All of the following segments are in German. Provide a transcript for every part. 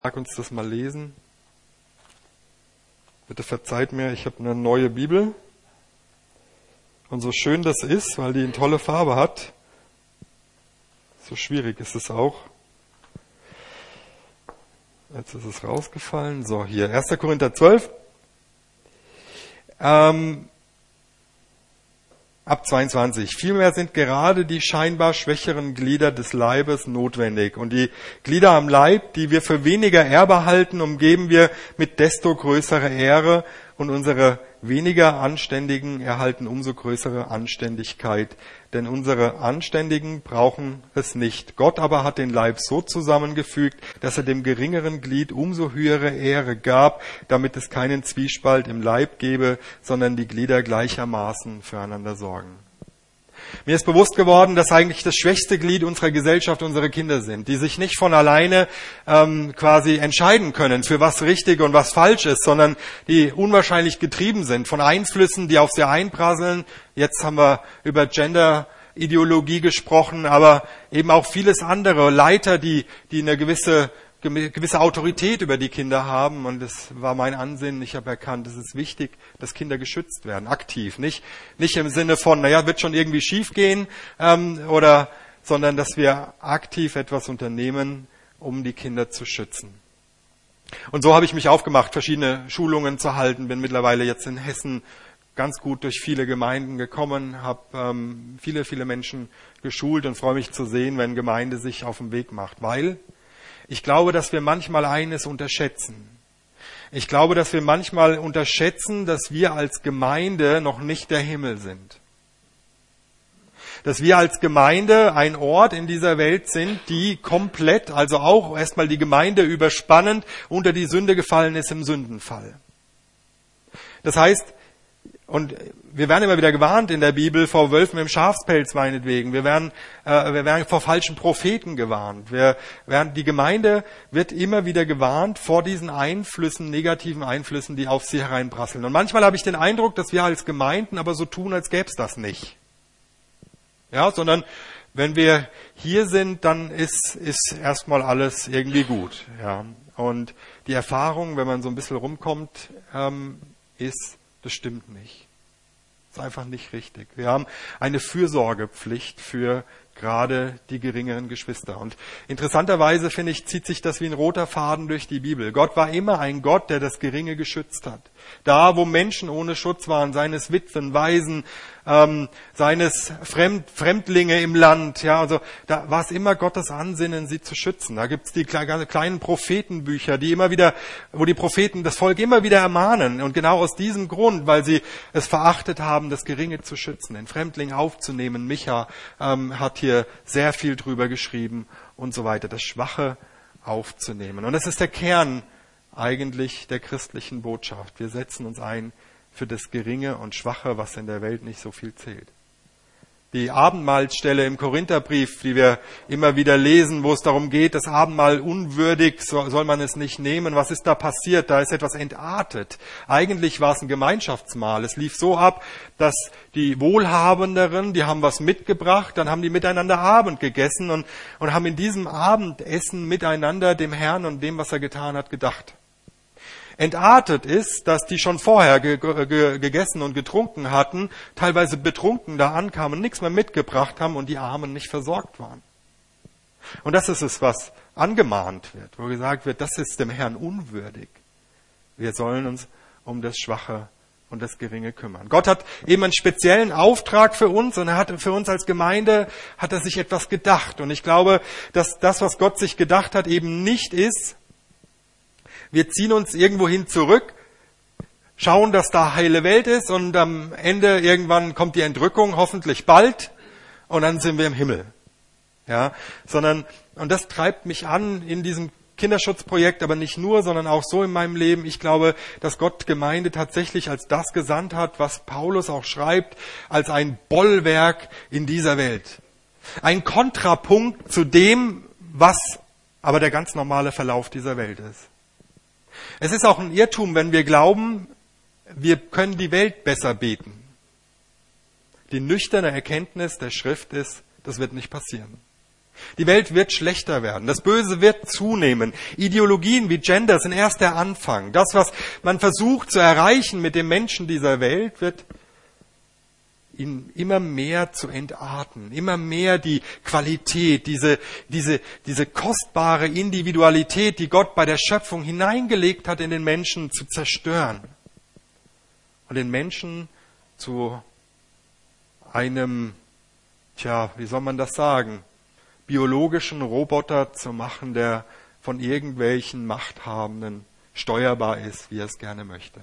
Mag uns das mal lesen. Bitte verzeiht mir, ich habe eine neue Bibel. Und so schön das ist, weil die eine tolle Farbe hat, so schwierig ist es auch. Jetzt ist es rausgefallen. So, hier, 1. Korinther 12. Ab 22. Vielmehr sind gerade die scheinbar schwächeren Glieder des Leibes notwendig. Und die Glieder am Leib, die wir für weniger ehrbar halten, umgeben wir mit desto größerer Ehre. Und unsere weniger Anständigen erhalten umso größere Anständigkeit. Denn unsere Anständigen brauchen es nicht. Gott aber hat den Leib so zusammengefügt, dass er dem geringeren Glied umso höhere Ehre gab, damit es keinen Zwiespalt im Leib gebe, sondern die Glieder gleichermaßen füreinander sorgen. Mir ist bewusst geworden, dass eigentlich das schwächste Glied unserer Gesellschaft unsere Kinder sind, die sich nicht von alleine quasi entscheiden können, für was richtig und was falsch ist, sondern die unwahrscheinlich getrieben sind von Einflüssen, die auf sie einprasseln. Jetzt haben wir über Gender-Ideologie gesprochen, aber eben auch vieles andere. Leiter, die eine gewisse Autorität über die Kinder haben, und das war mein Ansinnen. Ich habe erkannt, es ist wichtig, dass Kinder geschützt werden, aktiv, nicht im Sinne von, wird schon irgendwie schief gehen, sondern dass wir aktiv etwas unternehmen, um die Kinder zu schützen. Und so habe ich mich aufgemacht, verschiedene Schulungen zu halten, bin mittlerweile jetzt in Hessen ganz gut durch viele Gemeinden gekommen, habe viele Menschen geschult und freue mich zu sehen, wenn Gemeinde sich auf den Weg macht, weil ich glaube, dass wir manchmal eines unterschätzen. Ich glaube, dass wir manchmal unterschätzen, dass wir als Gemeinde noch nicht der Himmel sind. Dass wir als Gemeinde ein Ort in dieser Welt sind, die komplett, also auch erstmal die Gemeinde überspannend, unter die Sünde gefallen ist im Sündenfall. Das heißt, und wir werden immer wieder gewarnt in der Bibel vor Wölfen im Schafspelz meinetwegen. Wir werden vor falschen Propheten gewarnt. Die Gemeinde wird immer wieder gewarnt vor diesen Einflüssen, negativen Einflüssen, die auf sie hereinprasseln. Und manchmal habe ich den Eindruck, dass wir als Gemeinden aber so tun, als gäbe es das nicht. Ja, sondern wenn wir hier sind, dann ist erstmal alles irgendwie gut. Ja. Und die Erfahrung, wenn man so ein bisschen rumkommt, ist, das stimmt nicht. Das ist einfach nicht richtig. Wir haben eine Fürsorgepflicht für gerade die geringeren Geschwister. Und interessanterweise, finde ich, zieht sich das wie ein roter Faden durch die Bibel. Gott war immer ein Gott, der das Geringe geschützt hat. Da, wo Menschen ohne Schutz waren, seines Witwen, Waisen, seines Fremdlinge im Land, also da war es immer Gottes Ansinnen, sie zu schützen. Da gibt es die kleinen Prophetenbücher, wo die Propheten das Volk immer wieder ermahnen. Und genau aus diesem Grund, weil sie es verachtet haben, das Geringe zu schützen, den Fremdling aufzunehmen. Micha hat hier sehr viel drüber geschrieben und so weiter, das Schwache aufzunehmen. Und das ist der Kern eigentlich der christlichen Botschaft. Wir setzen uns ein für das Geringe und Schwache, was in der Welt nicht so viel zählt. Die Abendmahlsstelle im Korintherbrief, die wir immer wieder lesen, wo es darum geht, das Abendmahl unwürdig, soll man es nicht nehmen. Was ist da passiert? Da ist etwas entartet. Eigentlich war es ein Gemeinschaftsmahl. Es lief so ab, dass die Wohlhabenderen, die haben was mitgebracht, dann haben die miteinander Abend gegessen und haben in diesem Abendessen miteinander dem Herrn und dem, was er getan hat, gedacht. Entartet ist, dass die schon vorher gegessen und getrunken hatten, teilweise betrunken da ankamen, nichts mehr mitgebracht haben und die Armen nicht versorgt waren. Und das ist es, was angemahnt wird, wo gesagt wird, das ist dem Herrn unwürdig. Wir sollen uns um das Schwache und das Geringe kümmern. Gott hat eben einen speziellen Auftrag für uns und er hat für uns als Gemeinde, hat er sich etwas gedacht. Und ich glaube, dass das, was Gott sich gedacht hat, eben nicht ist, wir ziehen uns irgendwohin zurück, schauen, dass da heile Welt ist und am Ende irgendwann kommt die Entrückung, hoffentlich bald, und dann sind wir im Himmel. Ja, und das treibt mich an in diesem Kinderschutzprojekt, aber nicht nur, sondern auch so in meinem Leben. Ich glaube, dass Gott Gemeinde tatsächlich als das gesandt hat, was Paulus auch schreibt, als ein Bollwerk in dieser Welt. Ein Kontrapunkt zu dem, was aber der ganz normale Verlauf dieser Welt ist. Es ist auch ein Irrtum, wenn wir glauben, wir können die Welt besser beten. Die nüchterne Erkenntnis der Schrift ist, das wird nicht passieren. Die Welt wird schlechter werden. Das Böse wird zunehmen. Ideologien wie Gender sind erst der Anfang. Das, was man versucht zu erreichen mit dem Menschen dieser Welt, wird ihn immer mehr zu entarten. Immer mehr die Qualität, diese kostbare Individualität, die Gott bei der Schöpfung hineingelegt hat, in den Menschen zu zerstören. Und den Menschen zu einem, wie soll man das sagen, biologischen Roboter zu machen, der von irgendwelchen Machthabenden steuerbar ist, wie er es gerne möchte.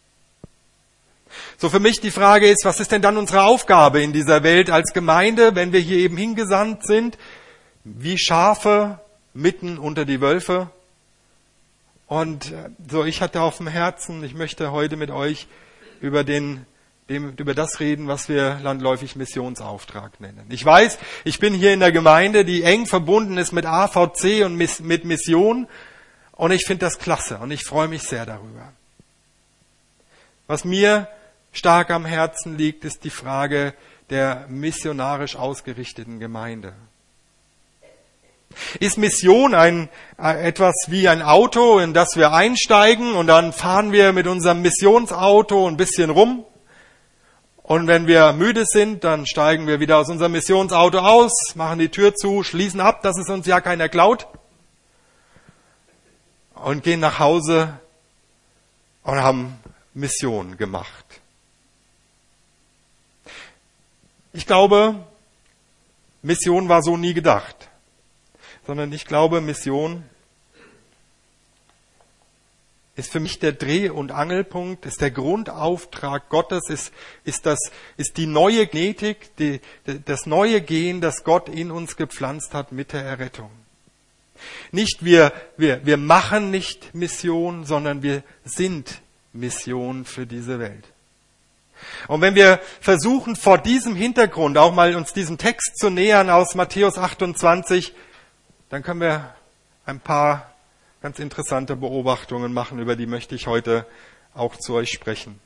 So für mich die Frage ist, was ist denn dann unsere Aufgabe in dieser Welt als Gemeinde, wenn wir hier eben hingesandt sind, wie Schafe mitten unter die Wölfe? Und so, ich hatte auf dem Herzen, ich möchte heute mit euch über das reden, was wir landläufig Missionsauftrag nennen. Ich weiß, ich bin hier in der Gemeinde, die eng verbunden ist mit AVC und mit Mission, und ich finde das klasse und ich freue mich sehr darüber. Was mir stark am Herzen liegt, ist die Frage der missionarisch ausgerichteten Gemeinde. Ist Mission etwas wie ein Auto, in das wir einsteigen und dann fahren wir mit unserem Missionsauto ein bisschen rum? Und wenn wir müde sind, dann steigen wir wieder aus unserem Missionsauto aus, machen die Tür zu, schließen ab, dass es uns ja keiner klaut und gehen nach Hause und haben Mission gemacht. Ich glaube, Mission war so nie gedacht, sondern ich glaube, Mission ist für mich der Dreh- und Angelpunkt, ist der Grundauftrag Gottes, ist die neue Genetik, das neue Gen, das Gott in uns gepflanzt hat mit der Errettung. Nicht wir machen nicht Mission, sondern wir sind Mission für diese Welt. Und wenn wir versuchen, vor diesem Hintergrund auch mal uns diesem Text zu nähern aus Matthäus 28, dann können wir ein paar ganz interessante Beobachtungen machen, über die möchte ich heute auch zu euch sprechen.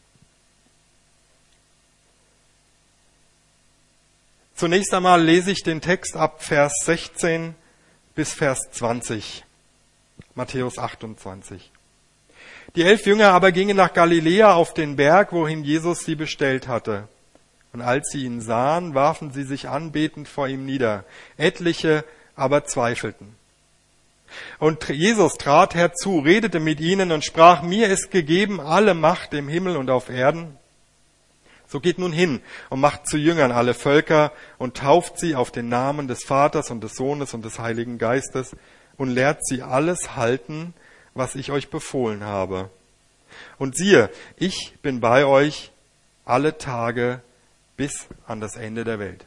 Zunächst einmal lese ich den Text ab Vers 16 bis Vers 20, Matthäus 28. Die 11 Jünger aber gingen nach Galiläa auf den Berg, wohin Jesus sie bestellt hatte. Und als sie ihn sahen, warfen sie sich anbetend vor ihm nieder. Etliche aber zweifelten. Und Jesus trat herzu, redete mit ihnen und sprach, mir ist gegeben alle Macht im Himmel und auf Erden. So geht nun hin und macht zu Jüngern alle Völker und tauft sie auf den Namen des Vaters und des Sohnes und des Heiligen Geistes und lehrt sie alles halten, was ich euch befohlen habe. Und siehe, ich bin bei euch alle Tage bis an das Ende der Welt.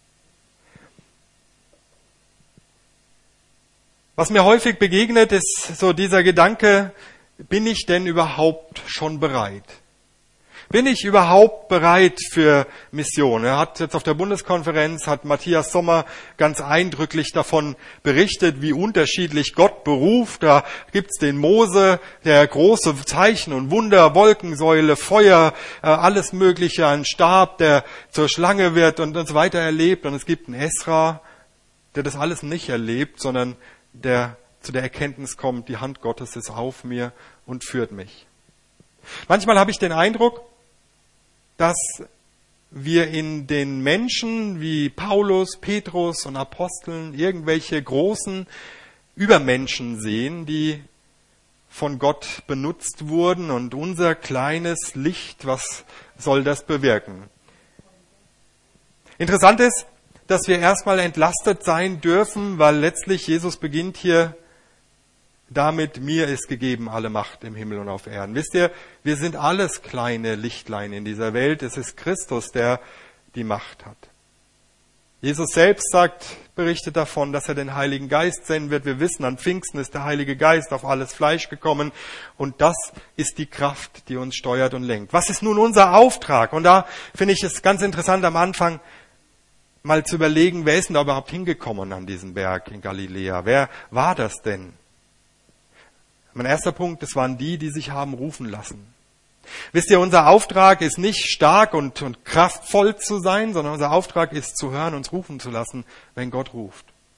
Was mir häufig begegnet, ist so dieser Gedanke, bin ich denn überhaupt schon bereit? Bin ich überhaupt bereit für Mission? Er hat jetzt auf der Bundeskonferenz, hat Matthias Sommer ganz eindrücklich davon berichtet, wie unterschiedlich Gott beruft. Da gibt's den Mose, der große Zeichen und Wunder, Wolkensäule, Feuer, alles Mögliche, ein Stab, der zur Schlange wird und so weiter erlebt. Und es gibt einen Esra, der das alles nicht erlebt, sondern der zu der Erkenntnis kommt, die Hand Gottes ist auf mir und führt mich. Manchmal habe ich den Eindruck, dass wir in den Menschen wie Paulus, Petrus und Aposteln irgendwelche großen Übermenschen sehen, die von Gott benutzt wurden, und unser kleines Licht, was soll das bewirken? Interessant ist, dass wir erstmal entlastet sein dürfen, weil letztlich Jesus beginnt hier damit, mir ist gegeben alle Macht im Himmel und auf Erden. Wisst ihr, wir sind alles kleine Lichtlein in dieser Welt. Es ist Christus, der die Macht hat. Jesus selbst berichtet davon, dass er den Heiligen Geist senden wird. Wir wissen, an Pfingsten ist der Heilige Geist auf alles Fleisch gekommen. Und das ist die Kraft, die uns steuert und lenkt. Was ist nun unser Auftrag? Und da finde ich es ganz interessant am Anfang, mal zu überlegen, wer ist denn da überhaupt hingekommen an diesen Berg in Galiläa? Wer war das denn? Mein erster Punkt, es waren die sich haben rufen lassen. Wisst ihr, unser Auftrag ist nicht stark und kraftvoll zu sein, sondern unser Auftrag ist zu hören, uns rufen zu lassen, wenn Gott ruft.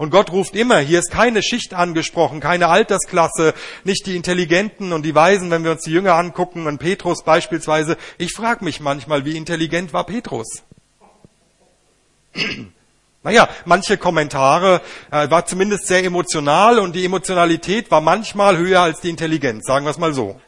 Und Gott ruft immer, hier ist keine Schicht angesprochen, keine Altersklasse, nicht die Intelligenten und die Weisen, wenn wir uns die Jünger angucken, und Petrus beispielsweise. Ich frage mich manchmal, wie intelligent war Petrus? Naja, manche Kommentare war zumindest sehr emotional und die Emotionalität war manchmal höher als die Intelligenz, sagen wir es mal so.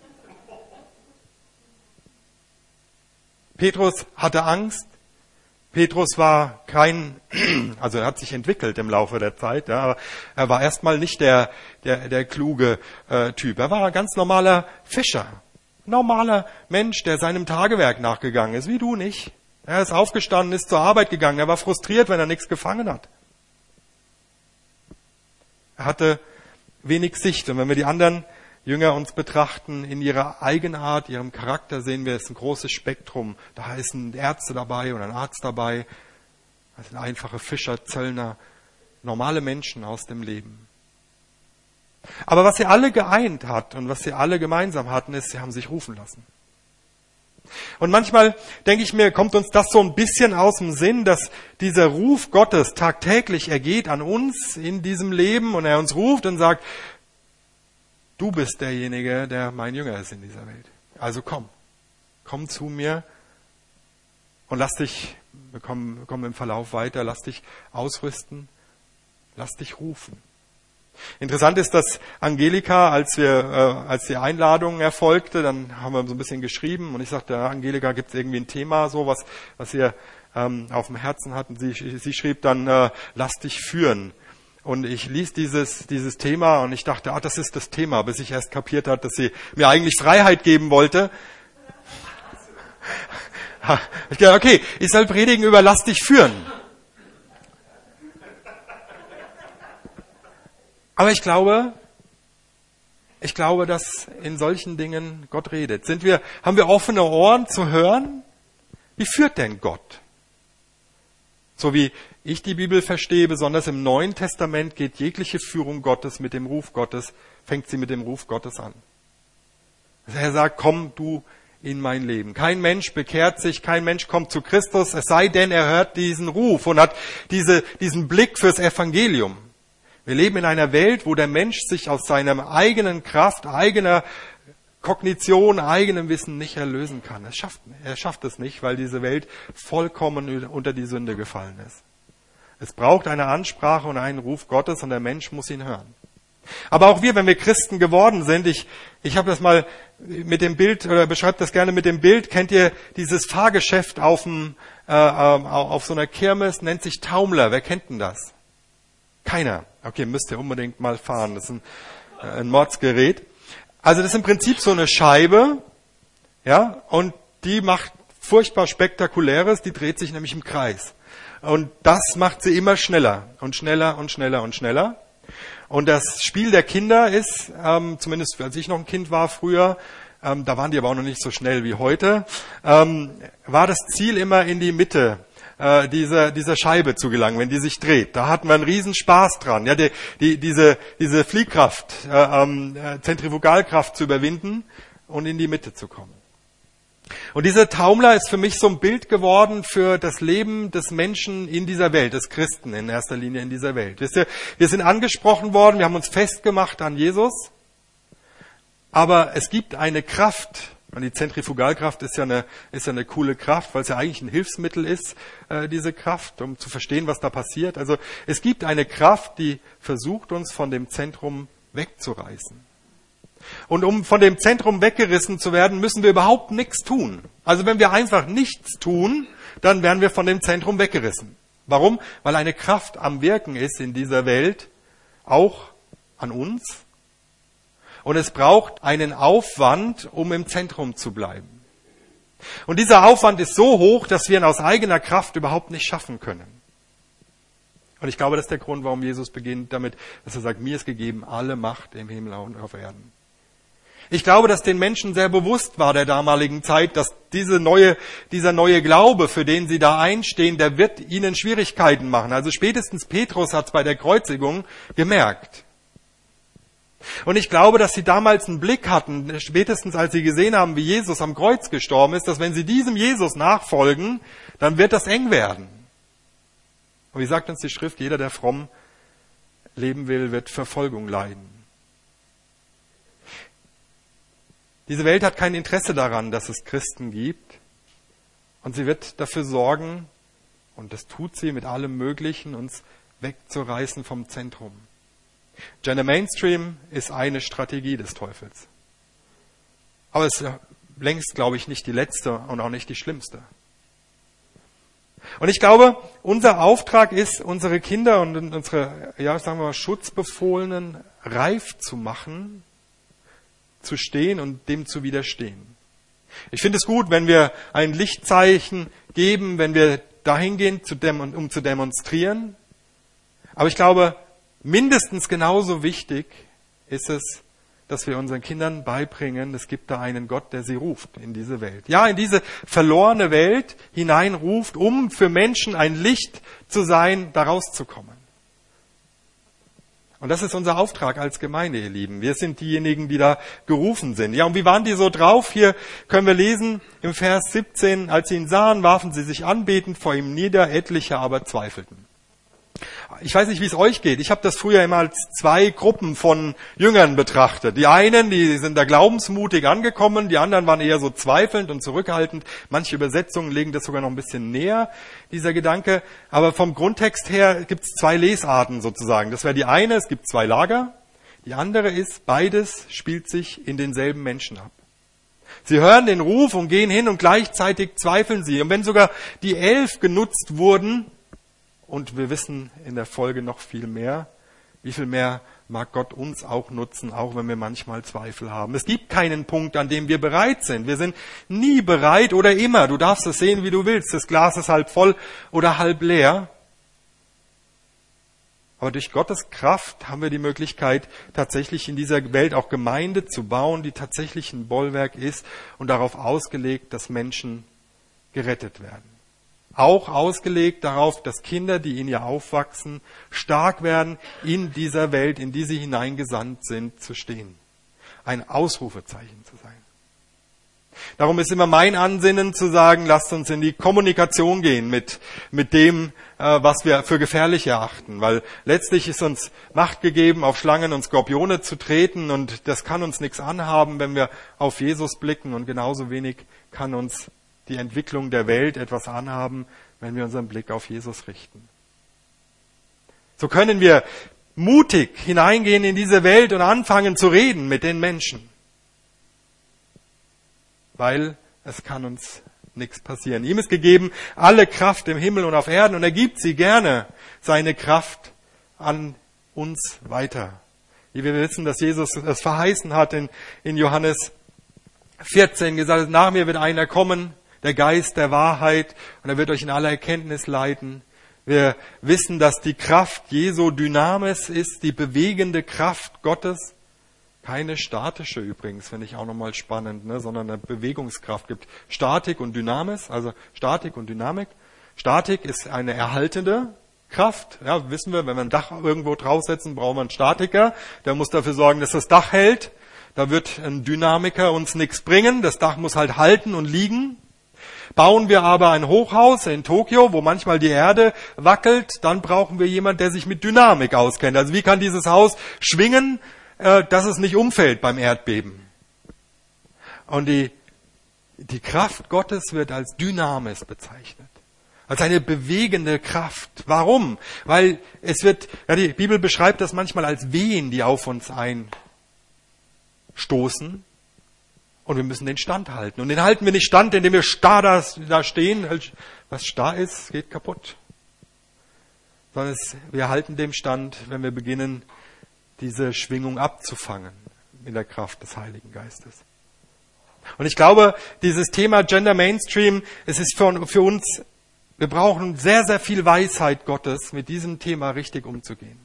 Petrus hatte Angst. Petrus war also er hat sich entwickelt im Laufe der Zeit, ja, aber er war erstmal nicht der kluge Typ. Er war ein ganz normaler Fischer, normaler Mensch, der seinem Tagewerk nachgegangen ist, wie du nicht. Er ist aufgestanden, ist zur Arbeit gegangen, er war frustriert, wenn er nichts gefangen hat. Er hatte wenig Sicht, und wenn wir die anderen Jünger uns betrachten, in ihrer Eigenart, ihrem Charakter, sehen wir, es ist ein großes Spektrum. Da ist ein Ärzte dabei und ein Arzt dabei. Das sind einfache Fischer, Zöllner, normale Menschen aus dem Leben. Aber was sie alle geeint hat und was sie alle gemeinsam hatten, ist, sie haben sich rufen lassen. Und manchmal, denke ich mir, kommt uns das so ein bisschen aus dem Sinn, dass dieser Ruf Gottes tagtäglich ergeht an uns in diesem Leben und er uns ruft und sagt, du bist derjenige, der mein Jünger ist in dieser Welt. Also komm zu mir und lass dich, wir kommen im Verlauf weiter, lass dich ausrüsten, lass dich rufen. Interessant ist, dass Angelika, als die Einladung erfolgte, dann haben wir so ein bisschen geschrieben und ich sagte, Angelika, gibt es irgendwie ein Thema, so was ihr auf dem Herzen hat? Und sie schrieb dann, lass dich führen. Und ich ließ dieses Thema und ich dachte, das ist das Thema, bis ich erst kapiert habe, dass sie mir eigentlich Freiheit geben wollte. Ich dachte, okay, ich soll predigen über lass dich führen. Aber ich glaube, dass in solchen Dingen Gott redet. Haben wir offene Ohren zu hören? Wie führt denn Gott? So wie ich die Bibel verstehe, besonders im Neuen Testament geht jegliche Führung Gottes mit dem Ruf Gottes, fängt sie mit dem Ruf Gottes an. Er sagt, komm du in mein Leben. Kein Mensch bekehrt sich, kein Mensch kommt zu Christus, es sei denn, er hört diesen Ruf und hat diesen Blick fürs Evangelium. Wir leben in einer Welt, wo der Mensch sich aus seiner eigenen Kraft, eigener Kognition, eigenem Wissen nicht erlösen kann. Er schafft es nicht, weil diese Welt vollkommen unter die Sünde gefallen ist. Es braucht eine Ansprache und einen Ruf Gottes und der Mensch muss ihn hören. Aber auch wir, wenn wir Christen geworden sind, ich habe das mal mit dem Bild, oder beschreibe das gerne mit dem Bild, kennt ihr dieses Fahrgeschäft auf so einer Kirmes, nennt sich Taumler. Wer kennt denn das? Keiner. Okay, müsst ihr unbedingt mal fahren. Das ist ein Mordsgerät. Also das ist im Prinzip so eine Scheibe, ja, und die macht furchtbar Spektakuläres, die dreht sich nämlich im Kreis. Und das macht sie immer schneller und schneller und schneller und schneller. Und das Spiel der Kinder ist, zumindest als ich noch ein Kind war früher, da waren die aber auch noch nicht so schnell wie heute, war das Ziel immer in die Mitte dieser Scheibe zu gelangen, wenn die sich dreht. Da hatten wir einen riesen Spaß dran, ja, diese Fliehkraft, Zentrifugalkraft zu überwinden und in die Mitte zu kommen. Und dieser Taumler ist für mich so ein Bild geworden für das Leben des Menschen in dieser Welt, des Christen in erster Linie in dieser Welt. Wisst ihr, wir sind angesprochen worden, wir haben uns festgemacht an Jesus, aber es gibt eine Kraft, und die Zentrifugalkraft ist ja eine coole Kraft, weil es ja eigentlich ein Hilfsmittel ist, diese Kraft, um zu verstehen, was da passiert. Also es gibt eine Kraft, die versucht, uns von dem Zentrum wegzureißen. Und um von dem Zentrum weggerissen zu werden, müssen wir überhaupt nichts tun. Also wenn wir einfach nichts tun, dann werden wir von dem Zentrum weggerissen. Warum? Weil eine Kraft am Wirken ist in dieser Welt, auch an uns. Und es braucht einen Aufwand, um im Zentrum zu bleiben. Und dieser Aufwand ist so hoch, dass wir ihn aus eigener Kraft überhaupt nicht schaffen können. Und ich glaube, das ist der Grund, warum Jesus beginnt damit, dass er sagt, mir ist gegeben alle Macht im Himmel und auf Erden. Ich glaube, dass den Menschen sehr bewusst war der damaligen Zeit, dass dieser neue Glaube, für den sie da einstehen, der wird ihnen Schwierigkeiten machen. Also spätestens Petrus hat es bei der Kreuzigung gemerkt. Und ich glaube, dass sie damals einen Blick hatten, spätestens als sie gesehen haben, wie Jesus am Kreuz gestorben ist, dass wenn sie diesem Jesus nachfolgen, dann wird das eng werden. Und wie sagt uns die Schrift, jeder, der fromm leben will, wird Verfolgung leiden. Diese Welt hat kein Interesse daran, dass es Christen gibt. Und sie wird dafür sorgen, und das tut sie mit allem Möglichen, uns wegzureißen vom Zentrum. Gender Mainstream ist eine Strategie des Teufels. Aber es ist längst, glaube ich, nicht die letzte und auch nicht die schlimmste. Und ich glaube, unser Auftrag ist, unsere Kinder und unsere, sagen wir mal, Schutzbefohlenen reif zu machen, zu stehen und dem zu widerstehen. Ich finde es gut, wenn wir ein Lichtzeichen geben, wenn wir dahin gehen, um zu demonstrieren. Aber ich glaube, mindestens genauso wichtig ist es, dass wir unseren Kindern beibringen, es gibt da einen Gott, der sie ruft in diese Welt. Ja, in diese verlorene Welt hineinruft, um für Menschen ein Licht zu sein, da rauszukommen. Und das ist unser Auftrag als Gemeinde, ihr Lieben. Wir sind diejenigen, die da gerufen sind. Ja, und wie waren die so drauf? Hier können wir lesen im Vers 17, als sie ihn sahen, warfen sie sich anbetend vor ihm nieder, etliche aber zweifelten. Ich weiß nicht, wie es euch geht. Ich habe das früher immer als zwei Gruppen von Jüngern betrachtet. Die einen, die sind da glaubensmutig angekommen, die anderen waren eher so zweifelnd und zurückhaltend. Manche Übersetzungen legen das sogar noch ein bisschen näher, dieser Gedanke. Aber vom Grundtext her gibt es zwei Lesarten sozusagen. Das wäre die eine, es gibt zwei Lager. Die andere ist, beides spielt sich in denselben Menschen ab. Sie hören den Ruf und gehen hin und gleichzeitig zweifeln sie. Und wenn sogar die 11 genutzt wurden, und wir wissen in der Folge noch viel mehr, wie viel mehr mag Gott uns auch nutzen, auch wenn wir manchmal Zweifel haben. Es gibt keinen Punkt, an dem wir bereit sind. Wir sind nie bereit oder immer. Du darfst es sehen, wie du willst. Das Glas ist halb voll oder halb leer. Aber durch Gottes Kraft haben wir die Möglichkeit, tatsächlich in dieser Welt auch Gemeinde zu bauen, die tatsächlich ein Bollwerk ist und darauf ausgelegt, dass Menschen gerettet werden. Auch ausgelegt darauf, dass Kinder, die in ihr aufwachsen, stark werden, in dieser Welt, in die sie hineingesandt sind, zu stehen. Ein Ausrufezeichen zu sein. Darum ist immer mein Ansinnen zu sagen, lasst uns in die Kommunikation gehen mit dem, was wir für gefährlich erachten. Weil letztlich ist uns Macht gegeben, auf Schlangen und Skorpione zu treten, und das kann uns nichts anhaben, wenn wir auf Jesus blicken, und genauso wenig kann uns die Entwicklung der Welt etwas anhaben, wenn wir unseren Blick auf Jesus richten. So können wir mutig hineingehen in diese Welt und anfangen zu reden mit den Menschen. Weil es kann uns nichts passieren. Ihm ist gegeben alle Kraft im Himmel und auf Erden, und er gibt sie gerne, seine Kraft, an uns weiter. Wie wir wissen, dass Jesus das verheißen hat in Johannes 14, gesagt, nach mir wird einer kommen, der Geist der Wahrheit, und er wird euch in aller Erkenntnis leiten. Wir wissen, dass die Kraft Jesu Dynamis ist, die bewegende Kraft Gottes. Keine statische übrigens, finde ich auch nochmal spannend, sondern eine Bewegungskraft gibt. Statik und Dynamis, also Statik und Dynamik. Statik ist eine erhaltende Kraft. Ja, wissen wir, wenn wir ein Dach irgendwo draufsetzen, brauchen wir einen Statiker. Der muss dafür sorgen, dass das Dach hält. Da wird ein Dynamiker uns nichts bringen. Das Dach muss halt halten und liegen. Bauen wir aber ein Hochhaus in Tokio, wo manchmal die Erde wackelt, dann brauchen wir jemanden, der sich mit Dynamik auskennt. Also wie kann dieses Haus schwingen, dass es nicht umfällt beim Erdbeben? Und die Kraft Gottes wird als Dynamis bezeichnet. Als eine bewegende Kraft. Warum? Weil die Bibel beschreibt das manchmal als Wehen, die auf uns einstoßen. Und wir müssen den Stand halten. Und den halten wir nicht stand, indem wir starr da stehen. Was starr ist, geht kaputt. Sondern wir halten dem Stand, wenn wir beginnen, diese Schwingung abzufangen in der Kraft des Heiligen Geistes. Und ich glaube, dieses Thema Gender Mainstream, es ist für uns, wir brauchen sehr, sehr viel Weisheit Gottes, mit diesem Thema richtig umzugehen.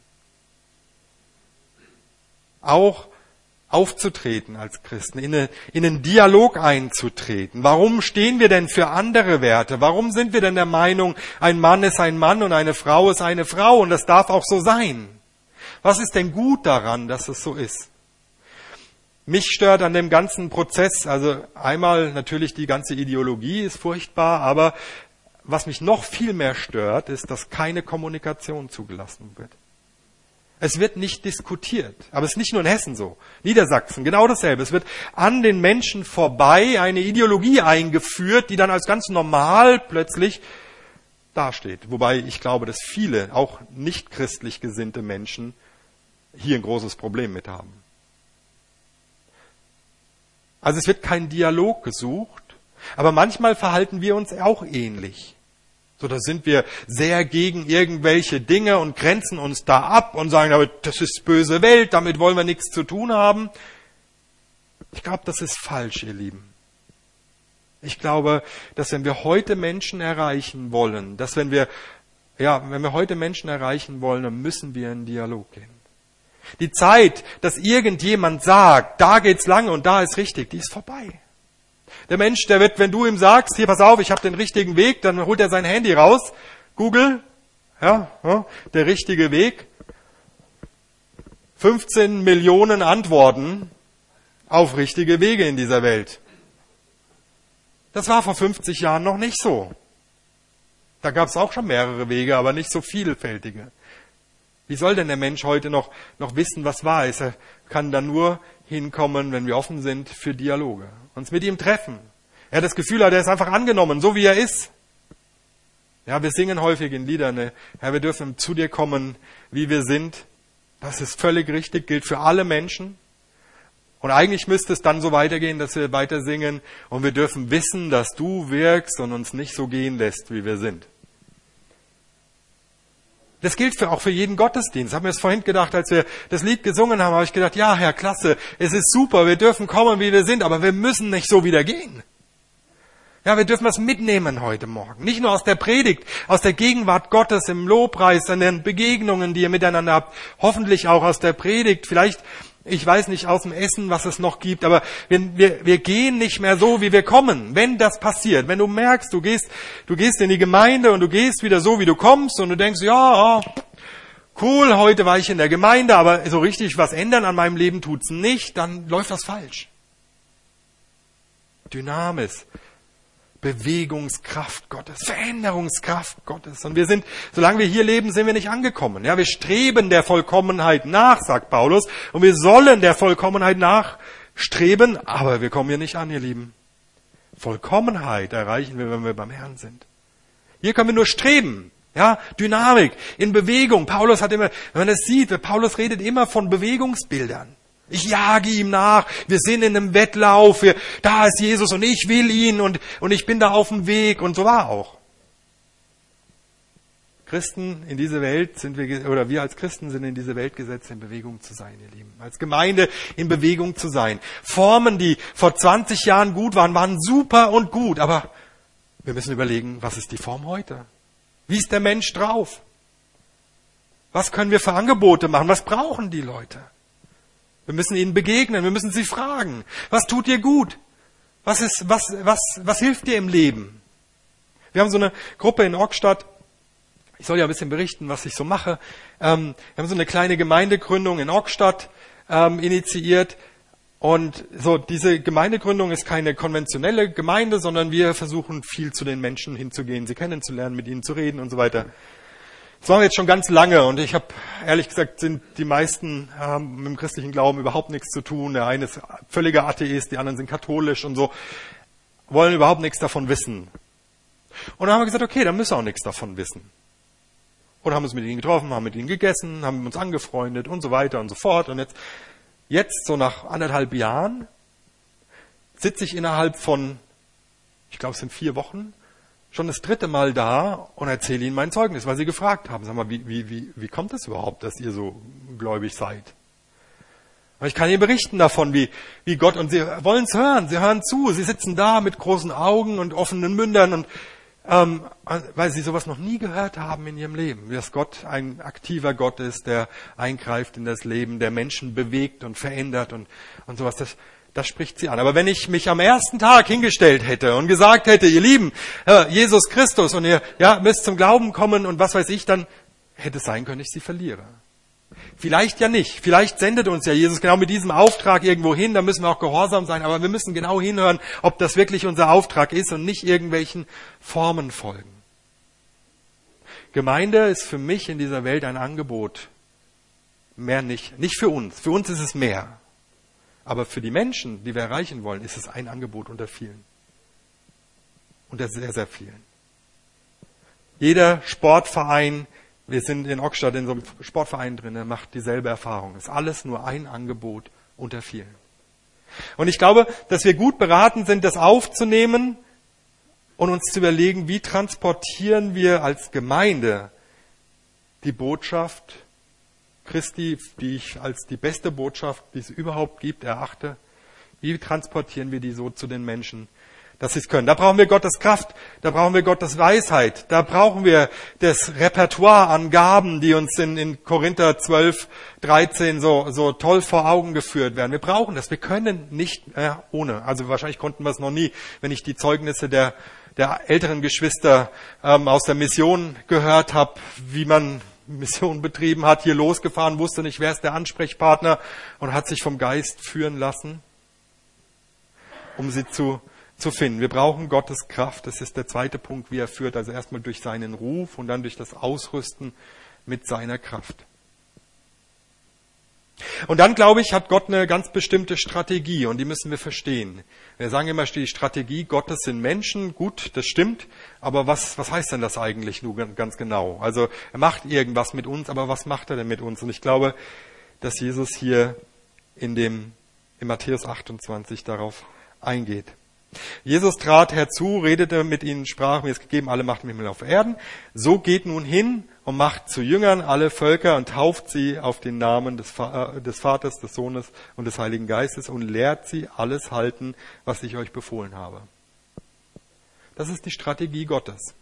Auch aufzutreten als Christen, in einen Dialog einzutreten. Warum stehen wir denn für andere Werte? Warum sind wir denn der Meinung, ein Mann ist ein Mann und eine Frau ist eine Frau, und das darf auch so sein? Was ist denn gut daran, dass es so ist? Mich stört an dem ganzen Prozess, also einmal natürlich die ganze Ideologie ist furchtbar, aber was mich noch viel mehr stört, ist, dass keine Kommunikation zugelassen wird. Es wird nicht diskutiert. Aber es ist nicht nur in Hessen so. Niedersachsen, genau dasselbe. Es wird an den Menschen vorbei eine Ideologie eingeführt, die dann als ganz normal plötzlich dasteht. Wobei ich glaube, dass viele, auch nicht christlich gesinnte Menschen, hier ein großes Problem mit haben. Also es wird kein Dialog gesucht, aber manchmal verhalten wir uns auch ähnlich. So, da sind wir sehr gegen irgendwelche Dinge und grenzen uns da ab und sagen, das ist böse Welt, damit wollen wir nichts zu tun haben. Ich glaube, das ist falsch, ihr Lieben. Ich glaube, dass wenn wir heute Menschen erreichen wollen, wenn wir heute Menschen erreichen wollen, dann müssen wir in Dialog gehen. Die Zeit, dass irgendjemand sagt, da geht's lange und da ist richtig, die ist vorbei. Der Mensch, der wird, wenn du ihm sagst, hier pass auf, ich habe den richtigen Weg, dann holt er sein Handy raus, Google, der richtige Weg, 15 Millionen Antworten auf richtige Wege in dieser Welt. Das war vor 50 Jahren noch nicht so. Da gab es auch schon mehrere Wege, aber nicht so vielfältige. Wie soll denn der Mensch heute noch wissen, was wahr ist? Er kann da nur hinkommen, wenn wir offen sind für Dialoge. Uns mit ihm treffen. Er das Gefühl hat, er ist einfach angenommen, so wie er ist. Ja, wir singen häufig in Liedern, Herr, wir dürfen zu dir kommen, wie wir sind. Das ist völlig richtig, gilt für alle Menschen. Und eigentlich müsste es dann so weitergehen, dass wir weiter singen und wir dürfen wissen, dass du wirkst und uns nicht so gehen lässt, wie wir sind. Das gilt auch für jeden Gottesdienst. Ich habe mir das vorhin gedacht, als wir das Lied gesungen haben, habe ich gedacht, ja, Herr, klasse, es ist super, wir dürfen kommen, wie wir sind, aber wir müssen nicht so wieder gehen. Ja, wir dürfen was mitnehmen heute Morgen. Nicht nur aus der Predigt, aus der Gegenwart Gottes im Lobpreis, an den Begegnungen, die ihr miteinander habt, hoffentlich auch aus der Predigt, vielleicht, ich weiß nicht, aus dem Essen, was es noch gibt, aber wir gehen nicht mehr so, wie wir kommen. Wenn das passiert, wenn du merkst, du gehst in die Gemeinde und du gehst wieder so, wie du kommst und du denkst, ja, cool, heute war ich in der Gemeinde, aber so richtig was ändern an meinem Leben tut's nicht, dann läuft das falsch. Dynamis, Bewegungskraft Gottes, Veränderungskraft Gottes. Und wir sind, solange wir hier leben, sind wir nicht angekommen. Ja, wir streben der Vollkommenheit nach, sagt Paulus, und wir sollen der Vollkommenheit nachstreben, aber wir kommen hier nicht an, ihr Lieben. Vollkommenheit erreichen wir, wenn wir beim Herrn sind. Hier können wir nur streben. Ja, Dynamik, in Bewegung. Paulus hat immer, wenn man das sieht, Paulus redet immer von Bewegungsbildern. Ich jage ihm nach, wir sind in einem Wettlauf, da ist Jesus und ich will ihn und ich bin da auf dem Weg und so war auch. Christen in diese Welt wir als Christen sind in diese Welt gesetzt, in Bewegung zu sein, ihr Lieben. Als Gemeinde in Bewegung zu sein. Formen, die vor 20 Jahren gut waren super und gut, aber wir müssen überlegen, was ist die Form heute? Wie ist der Mensch drauf? Was können wir für Angebote machen? Was brauchen die Leute? Wir müssen ihnen begegnen, wir müssen sie fragen. Was tut dir gut? Was hilft dir im Leben? Wir haben so eine Gruppe in Ockstadt. Ich soll ja ein bisschen berichten, was ich so mache. Wir haben so eine kleine Gemeindegründung in Ockstadt initiiert. Und so, diese Gemeindegründung ist keine konventionelle Gemeinde, sondern wir versuchen viel zu den Menschen hinzugehen, sie kennenzulernen, mit ihnen zu reden und so weiter. Das machen wir jetzt schon ganz lange und ich habe, ehrlich gesagt, sind die meisten mit dem christlichen Glauben überhaupt nichts zu tun. Der eine ist völliger Atheist, die anderen sind katholisch und so, wollen überhaupt nichts davon wissen. Und dann haben wir gesagt, okay, dann müssen wir auch nichts davon wissen. Und haben uns mit ihnen getroffen, haben mit ihnen gegessen, haben uns angefreundet und so weiter und so fort. Und jetzt so nach 1,5 Jahren, sitze ich innerhalb von, ich glaube es sind 4 Wochen, schon das 3. Mal da und erzähle ihnen mein Zeugnis, weil sie gefragt haben, sag mal, wie kommt es überhaupt, dass ihr so gläubig seid? Und ich kann ihnen berichten davon, wie Gott, und sie wollen es hören, sie hören zu, sie sitzen da mit großen Augen und offenen Mündern und weil sie sowas noch nie gehört haben in ihrem Leben, dass Gott ein aktiver Gott ist, der eingreift in das Leben, der Menschen bewegt und verändert und sowas, das spricht sie an. Aber wenn ich mich am ersten Tag hingestellt hätte und gesagt hätte, ihr Lieben, Jesus Christus und ihr müsst zum Glauben kommen und was weiß ich, dann hätte es sein können, ich sie verliere. Vielleicht ja nicht. Vielleicht sendet uns ja Jesus genau mit diesem Auftrag irgendwo hin, da müssen wir auch gehorsam sein, aber wir müssen genau hinhören, ob das wirklich unser Auftrag ist und nicht irgendwelchen Formen folgen. Gemeinde ist für mich in dieser Welt ein Angebot Mehr nicht. Nicht für uns. Für uns ist es mehr. Aber für die Menschen, die wir erreichen wollen, ist es ein Angebot unter vielen. Unter sehr, sehr vielen. Jeder Sportverein, wir sind in Ockstadt in so einem Sportverein drin, macht dieselbe Erfahrung. Es ist alles nur ein Angebot unter vielen. Und ich glaube, dass wir gut beraten sind, das aufzunehmen und uns zu überlegen, wie transportieren wir als Gemeinde die Botschaft Christi, die ich als die beste Botschaft, die es überhaupt gibt, erachte. Wie transportieren wir die so zu den Menschen, dass sie es können? Da brauchen wir Gottes Kraft, da brauchen wir Gottes Weisheit, da brauchen wir das Repertoire an Gaben, die uns in Korinther 12, 13 so toll vor Augen geführt werden. Wir brauchen das, wir können nicht ohne. Also wahrscheinlich konnten wir es noch nie, wenn ich die Zeugnisse der älteren Geschwister aus der Mission gehört habe, wie man Mission betrieben hat, hier losgefahren, wusste nicht, wer ist der Ansprechpartner und hat sich vom Geist führen lassen, um sie zu finden. Wir brauchen Gottes Kraft. Das ist der zweite Punkt, wie er führt. Also erstmal durch seinen Ruf und dann durch das Ausrüsten mit seiner Kraft. Und dann, glaube ich, hat Gott eine ganz bestimmte Strategie und die müssen wir verstehen. Wir sagen immer, die Strategie Gottes sind Menschen. Gut, das stimmt. Aber was heißt denn das eigentlich nur ganz genau? Also er macht irgendwas mit uns, aber was macht er denn mit uns? Und ich glaube, dass Jesus hier in Matthäus 28 darauf eingeht. Jesus trat herzu, redete mit ihnen, sprach, mir ist gegeben alle Macht im Himmel auf Erden. So geht nun hin und macht zu Jüngern alle Völker und tauft sie auf den Namen des Vaters, des Sohnes und des Heiligen Geistes und lehrt sie alles halten, was ich euch befohlen habe. Das ist die Strategie Gottes.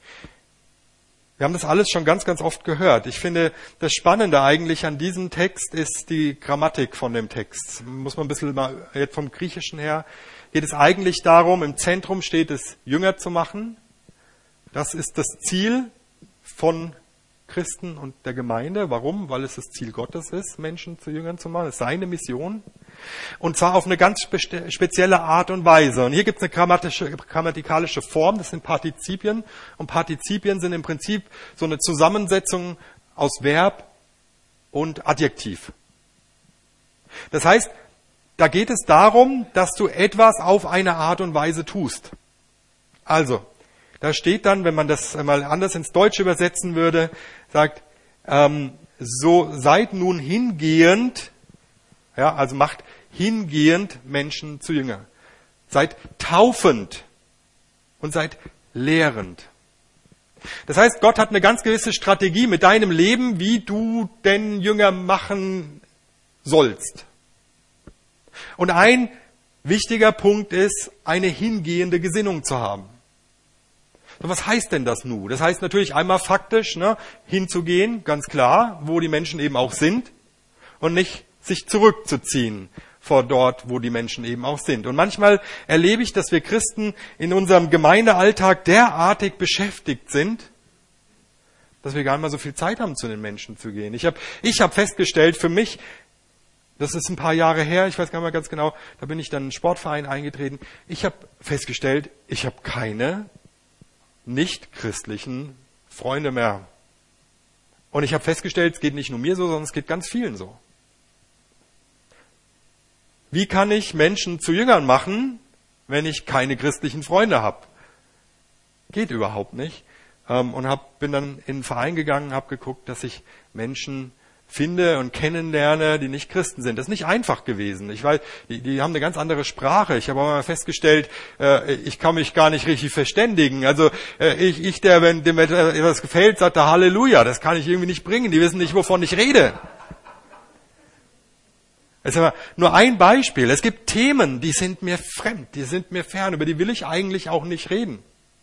Wir haben das alles schon ganz, ganz oft gehört. Ich finde, das Spannende eigentlich an diesem Text ist die Grammatik von dem Text. Muss man ein bisschen mal jetzt vom Griechischen her, geht es eigentlich darum, im Zentrum steht es, Jünger zu machen. Das ist das Ziel von Christen und der Gemeinde. Warum? Weil es das Ziel Gottes ist, Menschen zu Jüngern zu machen. Das ist seine Mission. Und zwar auf eine ganz spezielle Art und Weise. Und hier gibt es eine grammatikalische Form, das sind Partizipien. Und Partizipien sind im Prinzip so eine Zusammensetzung aus Verb und Adjektiv. Das heißt, da geht es darum, dass du etwas auf eine Art und Weise tust. Also, da steht dann, wenn man das mal anders ins Deutsche übersetzen würde, sagt, so seid nun hingehend, ja, also macht hingehend Menschen zu Jünger. Seid taufend und seid lehrend. Das heißt, Gott hat eine ganz gewisse Strategie mit deinem Leben, wie du den Jünger machen sollst. Und ein wichtiger Punkt ist, eine hingehende Gesinnung zu haben. Und was heißt denn das nun? Das heißt natürlich einmal faktisch, hinzugehen, ganz klar, wo die Menschen eben auch sind und nicht sich zurückzuziehen vor dort, wo die Menschen eben auch sind. Und manchmal erlebe ich, dass wir Christen in unserem Gemeindealltag derartig beschäftigt sind, dass wir gar nicht mal so viel Zeit haben, zu den Menschen zu gehen. Ich hab festgestellt für mich, das ist ein paar Jahre her, ich weiß gar nicht mehr ganz genau, da bin ich dann in einen Sportverein eingetreten. Ich habe festgestellt, ich habe keine nicht-christlichen Freunde mehr. Und ich habe festgestellt, es geht nicht nur mir so, sondern es geht ganz vielen so. Wie kann ich Menschen zu Jüngern machen, wenn ich keine christlichen Freunde habe? Geht überhaupt nicht. Und bin dann in einen Verein gegangen, habe geguckt, dass ich Menschen finde und kennenlerne, die nicht Christen sind. Das ist nicht einfach gewesen. Ich weiß, die haben eine ganz andere Sprache. Ich habe auch mal festgestellt, ich kann mich gar nicht richtig verständigen. Also wenn dem etwas gefällt, sagt er Halleluja. Das kann ich irgendwie nicht bringen. Die wissen nicht, wovon ich rede. Das ist aber nur ein Beispiel. Es gibt Themen, die sind mir fremd, die sind mir fern, über die will ich eigentlich auch nicht reden.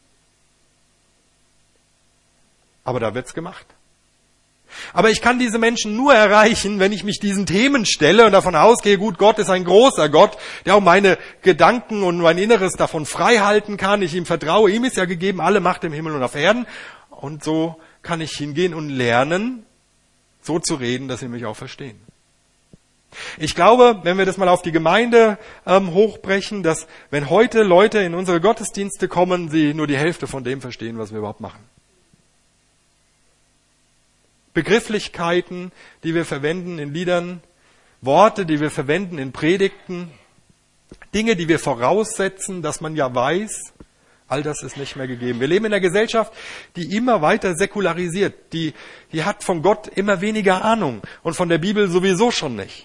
Aber da wird's gemacht. Aber ich kann diese Menschen nur erreichen, wenn ich mich diesen Themen stelle und davon ausgehe, gut, Gott ist ein großer Gott, der auch meine Gedanken und mein Inneres davon frei halten kann. Ich ihm vertraue, ihm ist ja gegeben alle Macht im Himmel und auf Erden. Und so kann ich hingehen und lernen, so zu reden, dass sie mich auch verstehen. Ich glaube, wenn wir das mal auf die Gemeinde hochbrechen, dass wenn heute Leute in unsere Gottesdienste kommen, sie nur die Hälfte von dem verstehen, was wir überhaupt machen. Begrifflichkeiten, die wir verwenden in Liedern, Worte, die wir verwenden in Predigten, Dinge, die wir voraussetzen, dass man ja weiß, all das ist nicht mehr gegeben. Wir leben in einer Gesellschaft, die immer weiter säkularisiert, die hat von Gott immer weniger Ahnung und von der Bibel sowieso schon nicht.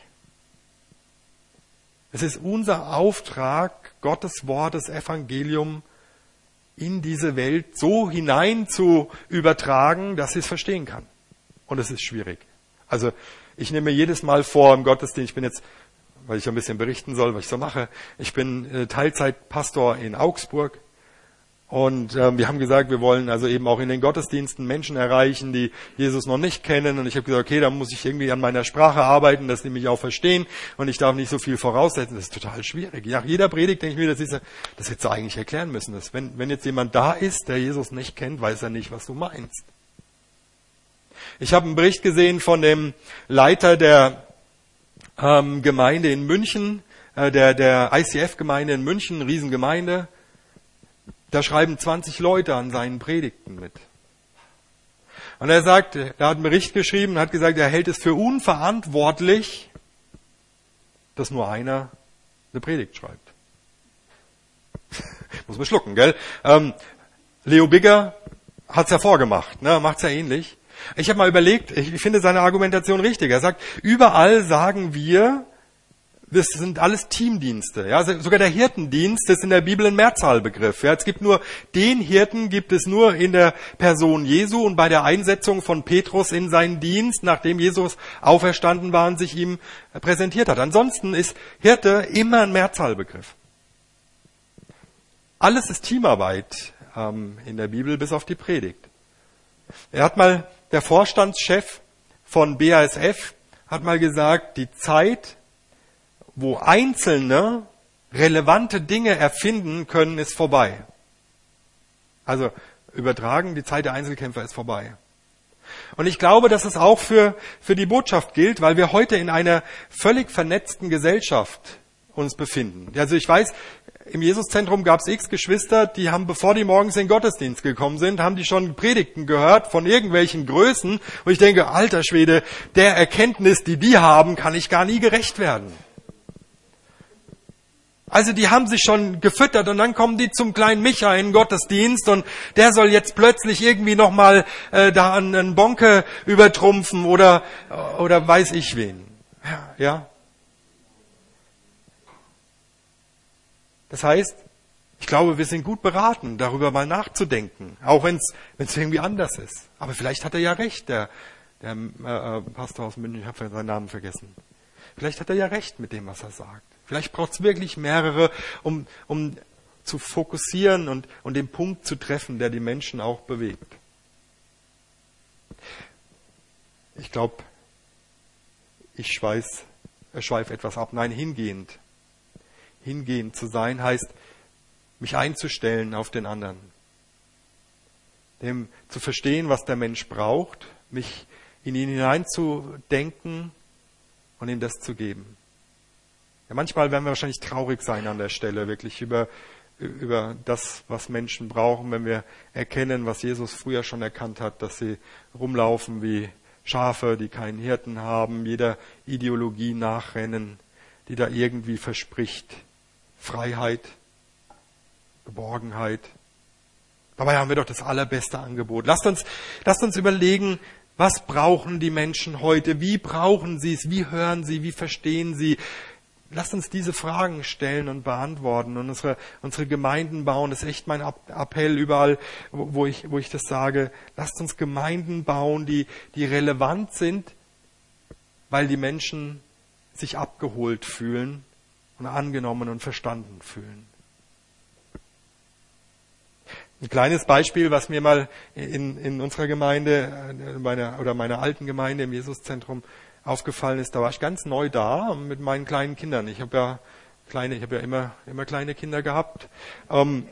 Es ist unser Auftrag, Gottes Wort, das Evangelium in diese Welt so hinein zu übertragen, dass sie es verstehen kann. Und es ist schwierig. Also ich nehme mir jedes Mal vor im Gottesdienst, ich bin jetzt, weil ich ein bisschen berichten soll, was ich so mache, ich bin Teilzeitpastor in Augsburg. Und wir haben gesagt, wir wollen also eben auch in den Gottesdiensten Menschen erreichen, die Jesus noch nicht kennen. Und ich habe gesagt, okay, da muss ich irgendwie an meiner Sprache arbeiten, dass die mich auch verstehen. Und ich darf nicht so viel voraussetzen. Das ist total schwierig. Nach jeder Predigt denke ich mir, das hättest du eigentlich erklären müssen. Dass wenn jetzt jemand da ist, der Jesus nicht kennt, weiß er nicht, was du meinst. Ich habe einen Bericht gesehen von dem Leiter der Gemeinde in München, der ICF-Gemeinde in München, Riesengemeinde. Da schreiben 20 Leute an seinen Predigten mit. Und er hat einen Bericht geschrieben und hat gesagt, er hält es für unverantwortlich, dass nur einer eine Predigt schreibt. Muss man schlucken, gell? Leo Bigger hat's ja vorgemacht, ne? Macht's ja ähnlich. Ich habe mal überlegt, ich finde seine Argumentation richtig. Er sagt, überall sagen wir, das sind alles Teamdienste. Ja, sogar der Hirtendienst ist in der Bibel ein Mehrzahlbegriff. Ja, es gibt nur den Hirten, gibt es nur in der Person Jesu und bei der Einsetzung von Petrus in seinen Dienst, nachdem Jesus auferstanden war und sich ihm präsentiert hat. Ansonsten ist Hirte immer ein Mehrzahlbegriff. Alles ist Teamarbeit in der Bibel, bis auf die Predigt. Der Vorstandschef von BASF hat mal gesagt, die Zeit, wo Einzelne relevante Dinge erfinden können, ist vorbei. Also übertragen, die Zeit der Einzelkämpfer ist vorbei. Und ich glaube, dass es auch für die Botschaft gilt, weil wir heute in einer völlig vernetzten Gesellschaft uns befinden. Also ich weiß, im Jesuszentrum gab es x Geschwister, die haben, bevor die morgens in den Gottesdienst gekommen sind, haben die schon Predigten gehört von irgendwelchen Größen. Und ich denke, alter Schwede, der Erkenntnis, die haben, kann ich gar nie gerecht werden. Also die haben sich schon gefüttert und dann kommen die zum kleinen Micha in den Gottesdienst und der soll jetzt plötzlich irgendwie nochmal da einen Bonke übertrumpfen oder weiß ich wen. Ja. Das heißt, ich glaube, wir sind gut beraten, darüber mal nachzudenken, auch wenn es irgendwie anders ist. Aber vielleicht hat er ja recht, der Pastor aus München, ich habe seinen Namen vergessen. Vielleicht hat er ja recht mit dem, was er sagt. Vielleicht braucht es wirklich mehrere, um zu fokussieren und den Punkt zu treffen, der die Menschen auch bewegt. Ich glaube, ich schweife etwas ab. Nein, hingehend. Hingehend zu sein heißt, mich einzustellen auf den anderen. Dem zu verstehen, was der Mensch braucht, mich in ihn hineinzudenken und ihm das zu geben. Ja, manchmal werden wir wahrscheinlich traurig sein an der Stelle, wirklich über das, was Menschen brauchen, wenn wir erkennen, was Jesus früher schon erkannt hat, dass sie rumlaufen wie Schafe, die keinen Hirten haben, jeder Ideologie nachrennen, die da irgendwie verspricht Freiheit, Geborgenheit. Dabei haben wir doch das allerbeste Angebot. Lasst uns überlegen, was brauchen die Menschen heute? Wie brauchen sie es? Wie hören sie? Wie verstehen sie? Lasst uns diese Fragen stellen und beantworten und unsere Gemeinden bauen. Das ist echt mein Appell überall, wo ich das sage. Lasst uns Gemeinden bauen, die relevant sind, weil die Menschen sich abgeholt fühlen und angenommen und verstanden fühlen. Ein kleines Beispiel, was mir mal in unserer Gemeinde, meiner alten Gemeinde im Jesuszentrum aufgefallen ist, da war ich ganz neu da mit meinen kleinen Kindern. Ich habe ja immer kleine Kinder gehabt. Und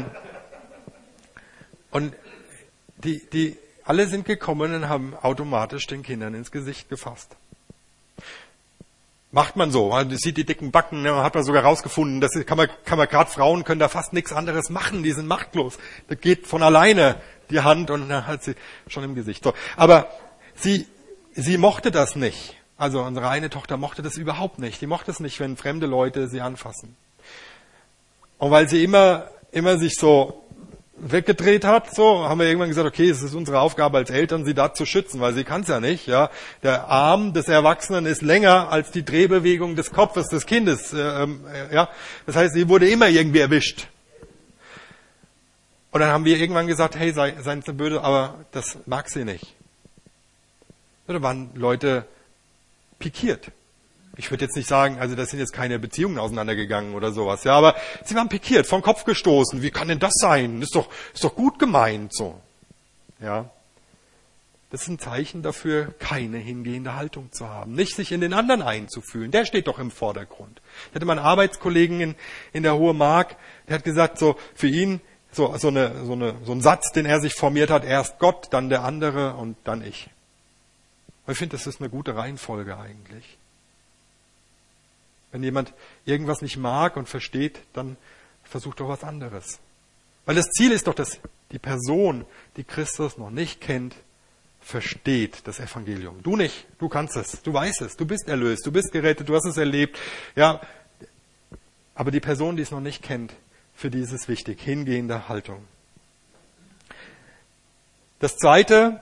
die alle sind gekommen und haben automatisch den Kindern ins Gesicht gefasst. Macht man so, man sieht die dicken Backen, ne, hat man sogar rausgefunden, das kann man gerade Frauen können da fast nichts anderes machen, die sind machtlos. Das geht von alleine die Hand und dann hat sie schon im Gesicht. So, aber sie mochte das nicht. Also unsere eine Tochter mochte das überhaupt nicht. Die mochte es nicht, wenn fremde Leute sie anfassen. Und weil sie immer sich so weggedreht hat, so, haben wir irgendwann gesagt, okay, es ist unsere Aufgabe als Eltern, sie da zu schützen, weil sie kann es ja nicht, ja. Der Arm des Erwachsenen ist länger als die Drehbewegung des Kopfes des Kindes, ja. Das heißt, sie wurde immer irgendwie erwischt. Und dann haben wir irgendwann gesagt, hey, seien Sie böse, aber das mag sie nicht. Da waren Leute pikiert. Ich würde jetzt nicht sagen, also das sind jetzt keine Beziehungen auseinandergegangen oder sowas, ja, aber sie waren pikiert, vom Kopf gestoßen. Wie kann denn das sein? Ist doch gut gemeint, so. Ja. Das ist ein Zeichen dafür, keine hingehende Haltung zu haben. Nicht sich in den anderen einzufühlen. Der steht doch im Vordergrund. Ich hatte mal einen Arbeitskollegen in der Hohe Mark, der hat gesagt, so, für ihn, so ein Satz, den er sich formiert hat, erst Gott, dann der andere und dann ich. Und ich finde, das ist eine gute Reihenfolge eigentlich. Wenn jemand irgendwas nicht mag und versteht, dann versucht doch was anderes. Weil das Ziel ist doch, dass die Person, die Christus noch nicht kennt, versteht das Evangelium. Du nicht, du kannst es, du weißt es, du bist erlöst, du bist gerettet, du hast es erlebt. Ja, aber die Person, die es noch nicht kennt, für die ist es wichtig, hingehende Haltung. Das Zweite,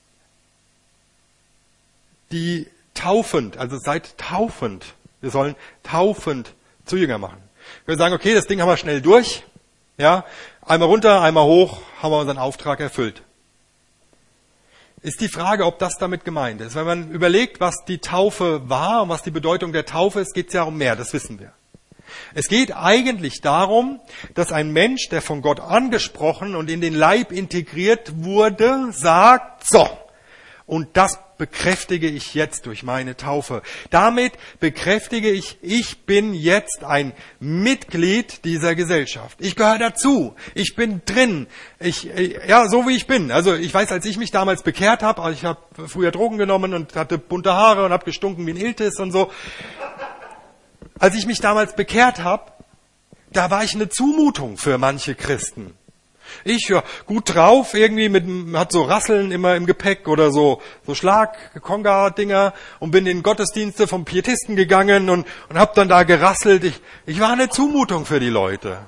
die taufend, also seid taufend. Wir sollen taufend zu Jünger machen. Wir sagen, okay, das Ding haben wir schnell durch. Ja, einmal runter, einmal hoch, haben wir unseren Auftrag erfüllt. Ist die Frage, ob das damit gemeint ist. Wenn man überlegt, was die Taufe war und was die Bedeutung der Taufe ist, geht es ja um mehr, das wissen wir. Es geht eigentlich darum, dass ein Mensch, der von Gott angesprochen und in den Leib integriert wurde, sagt, so, und das bekräftige ich jetzt durch meine Taufe. Damit bekräftige ich bin jetzt ein Mitglied dieser Gesellschaft. Ich gehöre dazu. Ich bin drin. So wie ich bin. Also ich weiß, als ich mich damals bekehrt habe, also ich habe früher Drogen genommen und hatte bunte Haare und habe gestunken wie ein Iltis und so. Als ich mich damals bekehrt habe, da war ich eine Zumutung für manche Christen. Ich, ja, gut drauf, irgendwie hat so Rasseln immer im Gepäck oder so Schlag-Konga-Dinger und bin in Gottesdienste vom Pietisten gegangen und hab dann da gerasselt. Ich war eine Zumutung für die Leute.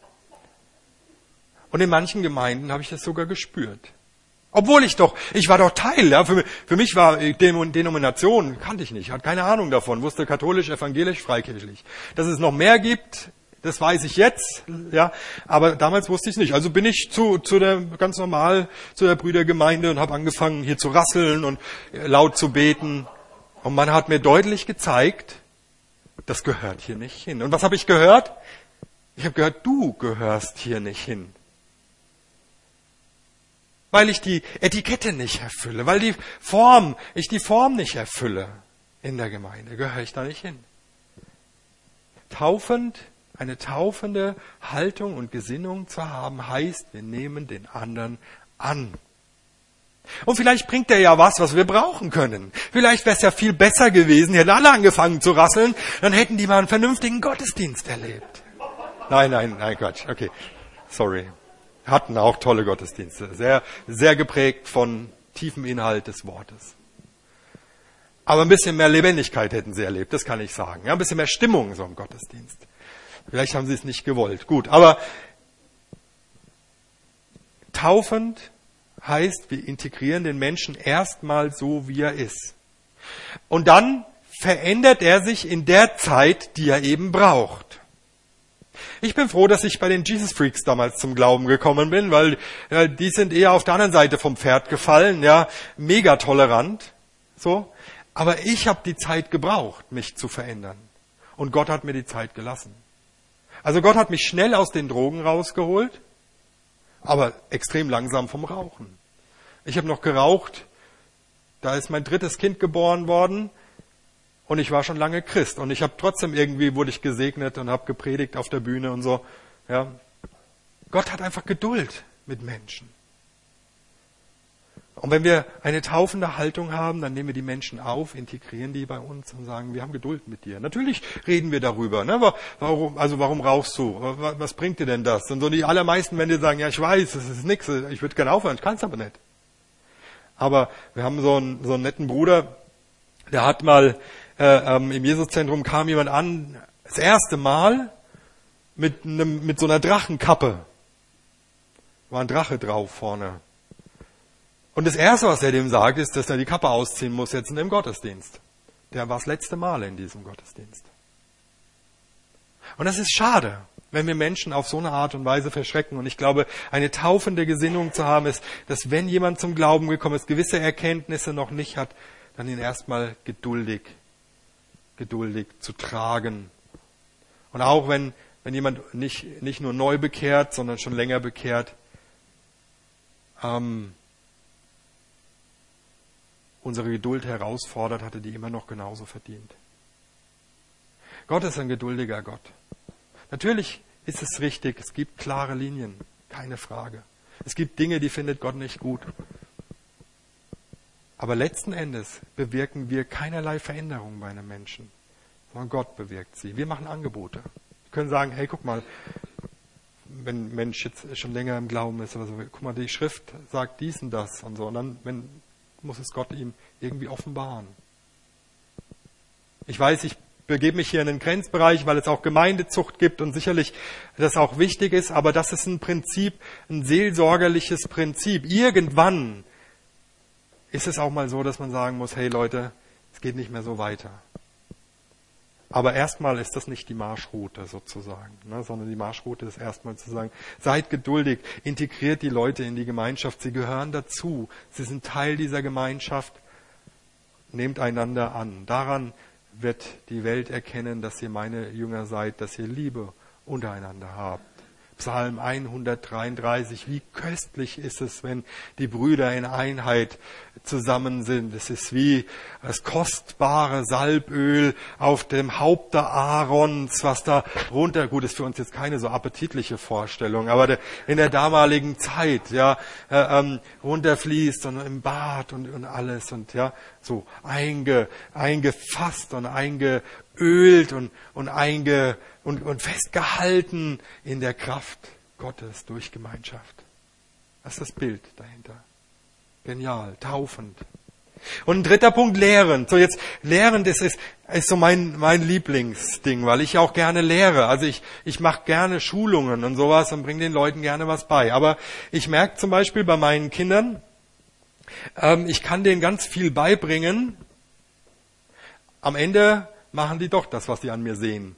Und in manchen Gemeinden habe ich das sogar gespürt. Obwohl ich war doch Teil, ja, für mich war Denomination, kannte ich nicht, hatte keine Ahnung davon, wusste katholisch, evangelisch, freikirchlich. Dass es noch mehr gibt, das weiß ich jetzt, ja, aber damals wusste ich es nicht. Also bin ich ganz normal zu der Brüdergemeinde und habe angefangen hier zu rasseln und laut zu beten. Und man hat mir deutlich gezeigt, das gehört hier nicht hin. Und was habe ich gehört? Ich habe gehört, du gehörst hier nicht hin. Weil ich die Etikette nicht erfülle, weil ich die Form nicht erfülle in der Gemeinde, gehöre ich da nicht hin. Eine taufende Haltung und Gesinnung zu haben, heißt, wir nehmen den anderen an. Und vielleicht bringt er ja was wir brauchen können. Vielleicht wäre es ja viel besser gewesen, hätten alle angefangen zu rasseln, dann hätten die mal einen vernünftigen Gottesdienst erlebt. Nein, Quatsch, okay, sorry. Hatten auch tolle Gottesdienste, sehr, sehr geprägt von tiefem Inhalt des Wortes. Aber ein bisschen mehr Lebendigkeit hätten sie erlebt, das kann ich sagen. Ja, ein bisschen mehr Stimmung so im Gottesdienst. Vielleicht haben sie es nicht gewollt. Gut, aber taufend heißt, wir integrieren den Menschen erstmal so, wie er ist. Und dann verändert er sich in der Zeit, die er eben braucht. Ich bin froh, dass ich bei den Jesus Freaks damals zum Glauben gekommen bin, weil die sind eher auf der anderen Seite vom Pferd gefallen, ja, mega tolerant, so. Aber ich habe die Zeit gebraucht, mich zu verändern. Und Gott hat mir die Zeit gelassen. Also Gott hat mich schnell aus den Drogen rausgeholt, aber extrem langsam vom Rauchen. Ich habe noch geraucht, da ist mein 3. Kind geboren worden und ich war schon lange Christ. Und ich habe trotzdem wurde ich gesegnet und habe gepredigt auf der Bühne und so. Ja. Gott hat einfach Geduld mit Menschen. Und wenn wir eine taufende Haltung haben, dann nehmen wir die Menschen auf, integrieren die bei uns und sagen, wir haben Geduld mit dir. Natürlich reden wir darüber. Ne? Warum rauchst du? Was bringt dir denn das? Und so die allermeisten, wenn die sagen, ja, ich weiß, das ist nichts, ich würde gerne aufhören, ich kann es aber nicht. Aber wir haben so einen netten Bruder, der hat mal im Jesuszentrum kam jemand an, das erste Mal mit so einer Drachenkappe. War ein Drache drauf vorne. Und das Erste, was er dem sagt, ist, dass er die Kappe ausziehen muss jetzt in dem Gottesdienst. Der war das letzte Mal in diesem Gottesdienst. Und das ist schade, wenn wir Menschen auf so eine Art und Weise verschrecken. Und ich glaube, eine taufende Gesinnung zu haben ist, dass wenn jemand zum Glauben gekommen ist, gewisse Erkenntnisse noch nicht hat, dann ihn erstmal geduldig zu tragen. Und auch wenn jemand nicht nur neu bekehrt, sondern schon länger bekehrt, unsere Geduld herausfordert, hatte die immer noch genauso verdient. Gott ist ein geduldiger Gott. Natürlich ist es richtig, es gibt klare Linien, keine Frage. Es gibt Dinge, die findet Gott nicht gut. Aber letzten Endes bewirken wir keinerlei Veränderung bei einem Menschen, sondern Gott bewirkt sie. Wir machen Angebote. Wir können sagen, hey, guck mal, wenn ein Mensch jetzt schon länger im Glauben ist oder so, guck mal, die Schrift sagt dies und das und so. Und dann muss es Gott ihm irgendwie offenbaren. Ich weiß, ich begebe mich hier in den Grenzbereich, weil es auch Gemeindezucht gibt und sicherlich das auch wichtig ist, aber das ist ein Prinzip, ein seelsorgerliches Prinzip. Irgendwann ist es auch mal so, dass man sagen muss, hey Leute, es geht nicht mehr so weiter. Aber erstmal ist das nicht die Marschroute sozusagen, sondern die Marschroute ist erstmal zu sagen, seid geduldig, integriert die Leute in die Gemeinschaft, sie gehören dazu, sie sind Teil dieser Gemeinschaft, nehmt einander an. Daran wird die Welt erkennen, dass ihr meine Jünger seid, dass ihr Liebe untereinander habt. Psalm 133, wie köstlich ist es, wenn die Brüder in Einheit zusammen sind. Es ist wie das kostbare Salböl auf dem Haupte Aarons, was da runter, gut, ist für uns jetzt keine so appetitliche Vorstellung, aber in der damaligen Zeit, runterfließt und im Bad und alles und so eingefasst und eingeölt und festgehalten in der Kraft Gottes durch Gemeinschaft. Das ist das Bild dahinter. Genial, taufend. Und ein dritter Punkt, lehrend. So jetzt, lehrend ist so mein Lieblingsding, weil ich auch gerne lehre. Also ich mache gerne Schulungen und sowas und bringe den Leuten gerne was bei. Aber ich merke zum Beispiel bei meinen Kindern, ich kann denen ganz viel beibringen. Am Ende machen die doch das, was sie an mir sehen.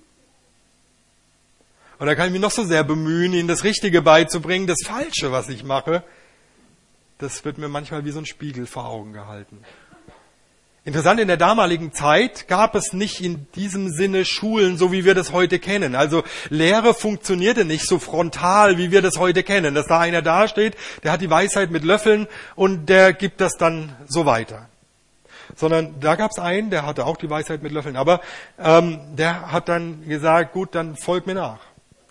Und da kann ich mich noch so sehr bemühen, ihnen das Richtige beizubringen. Das Falsche, was ich mache, das wird mir manchmal wie so ein Spiegel vor Augen gehalten. Interessant, in der damaligen Zeit gab es nicht in diesem Sinne Schulen, so wie wir das heute kennen. Also Lehre funktionierte nicht so frontal, wie wir das heute kennen. Dass da einer dasteht, der hat die Weisheit mit Löffeln und der gibt das dann so weiter. Sondern da gab es einen, der hatte auch die Weisheit mit Löffeln, aber der hat dann gesagt, gut, dann folg mir nach.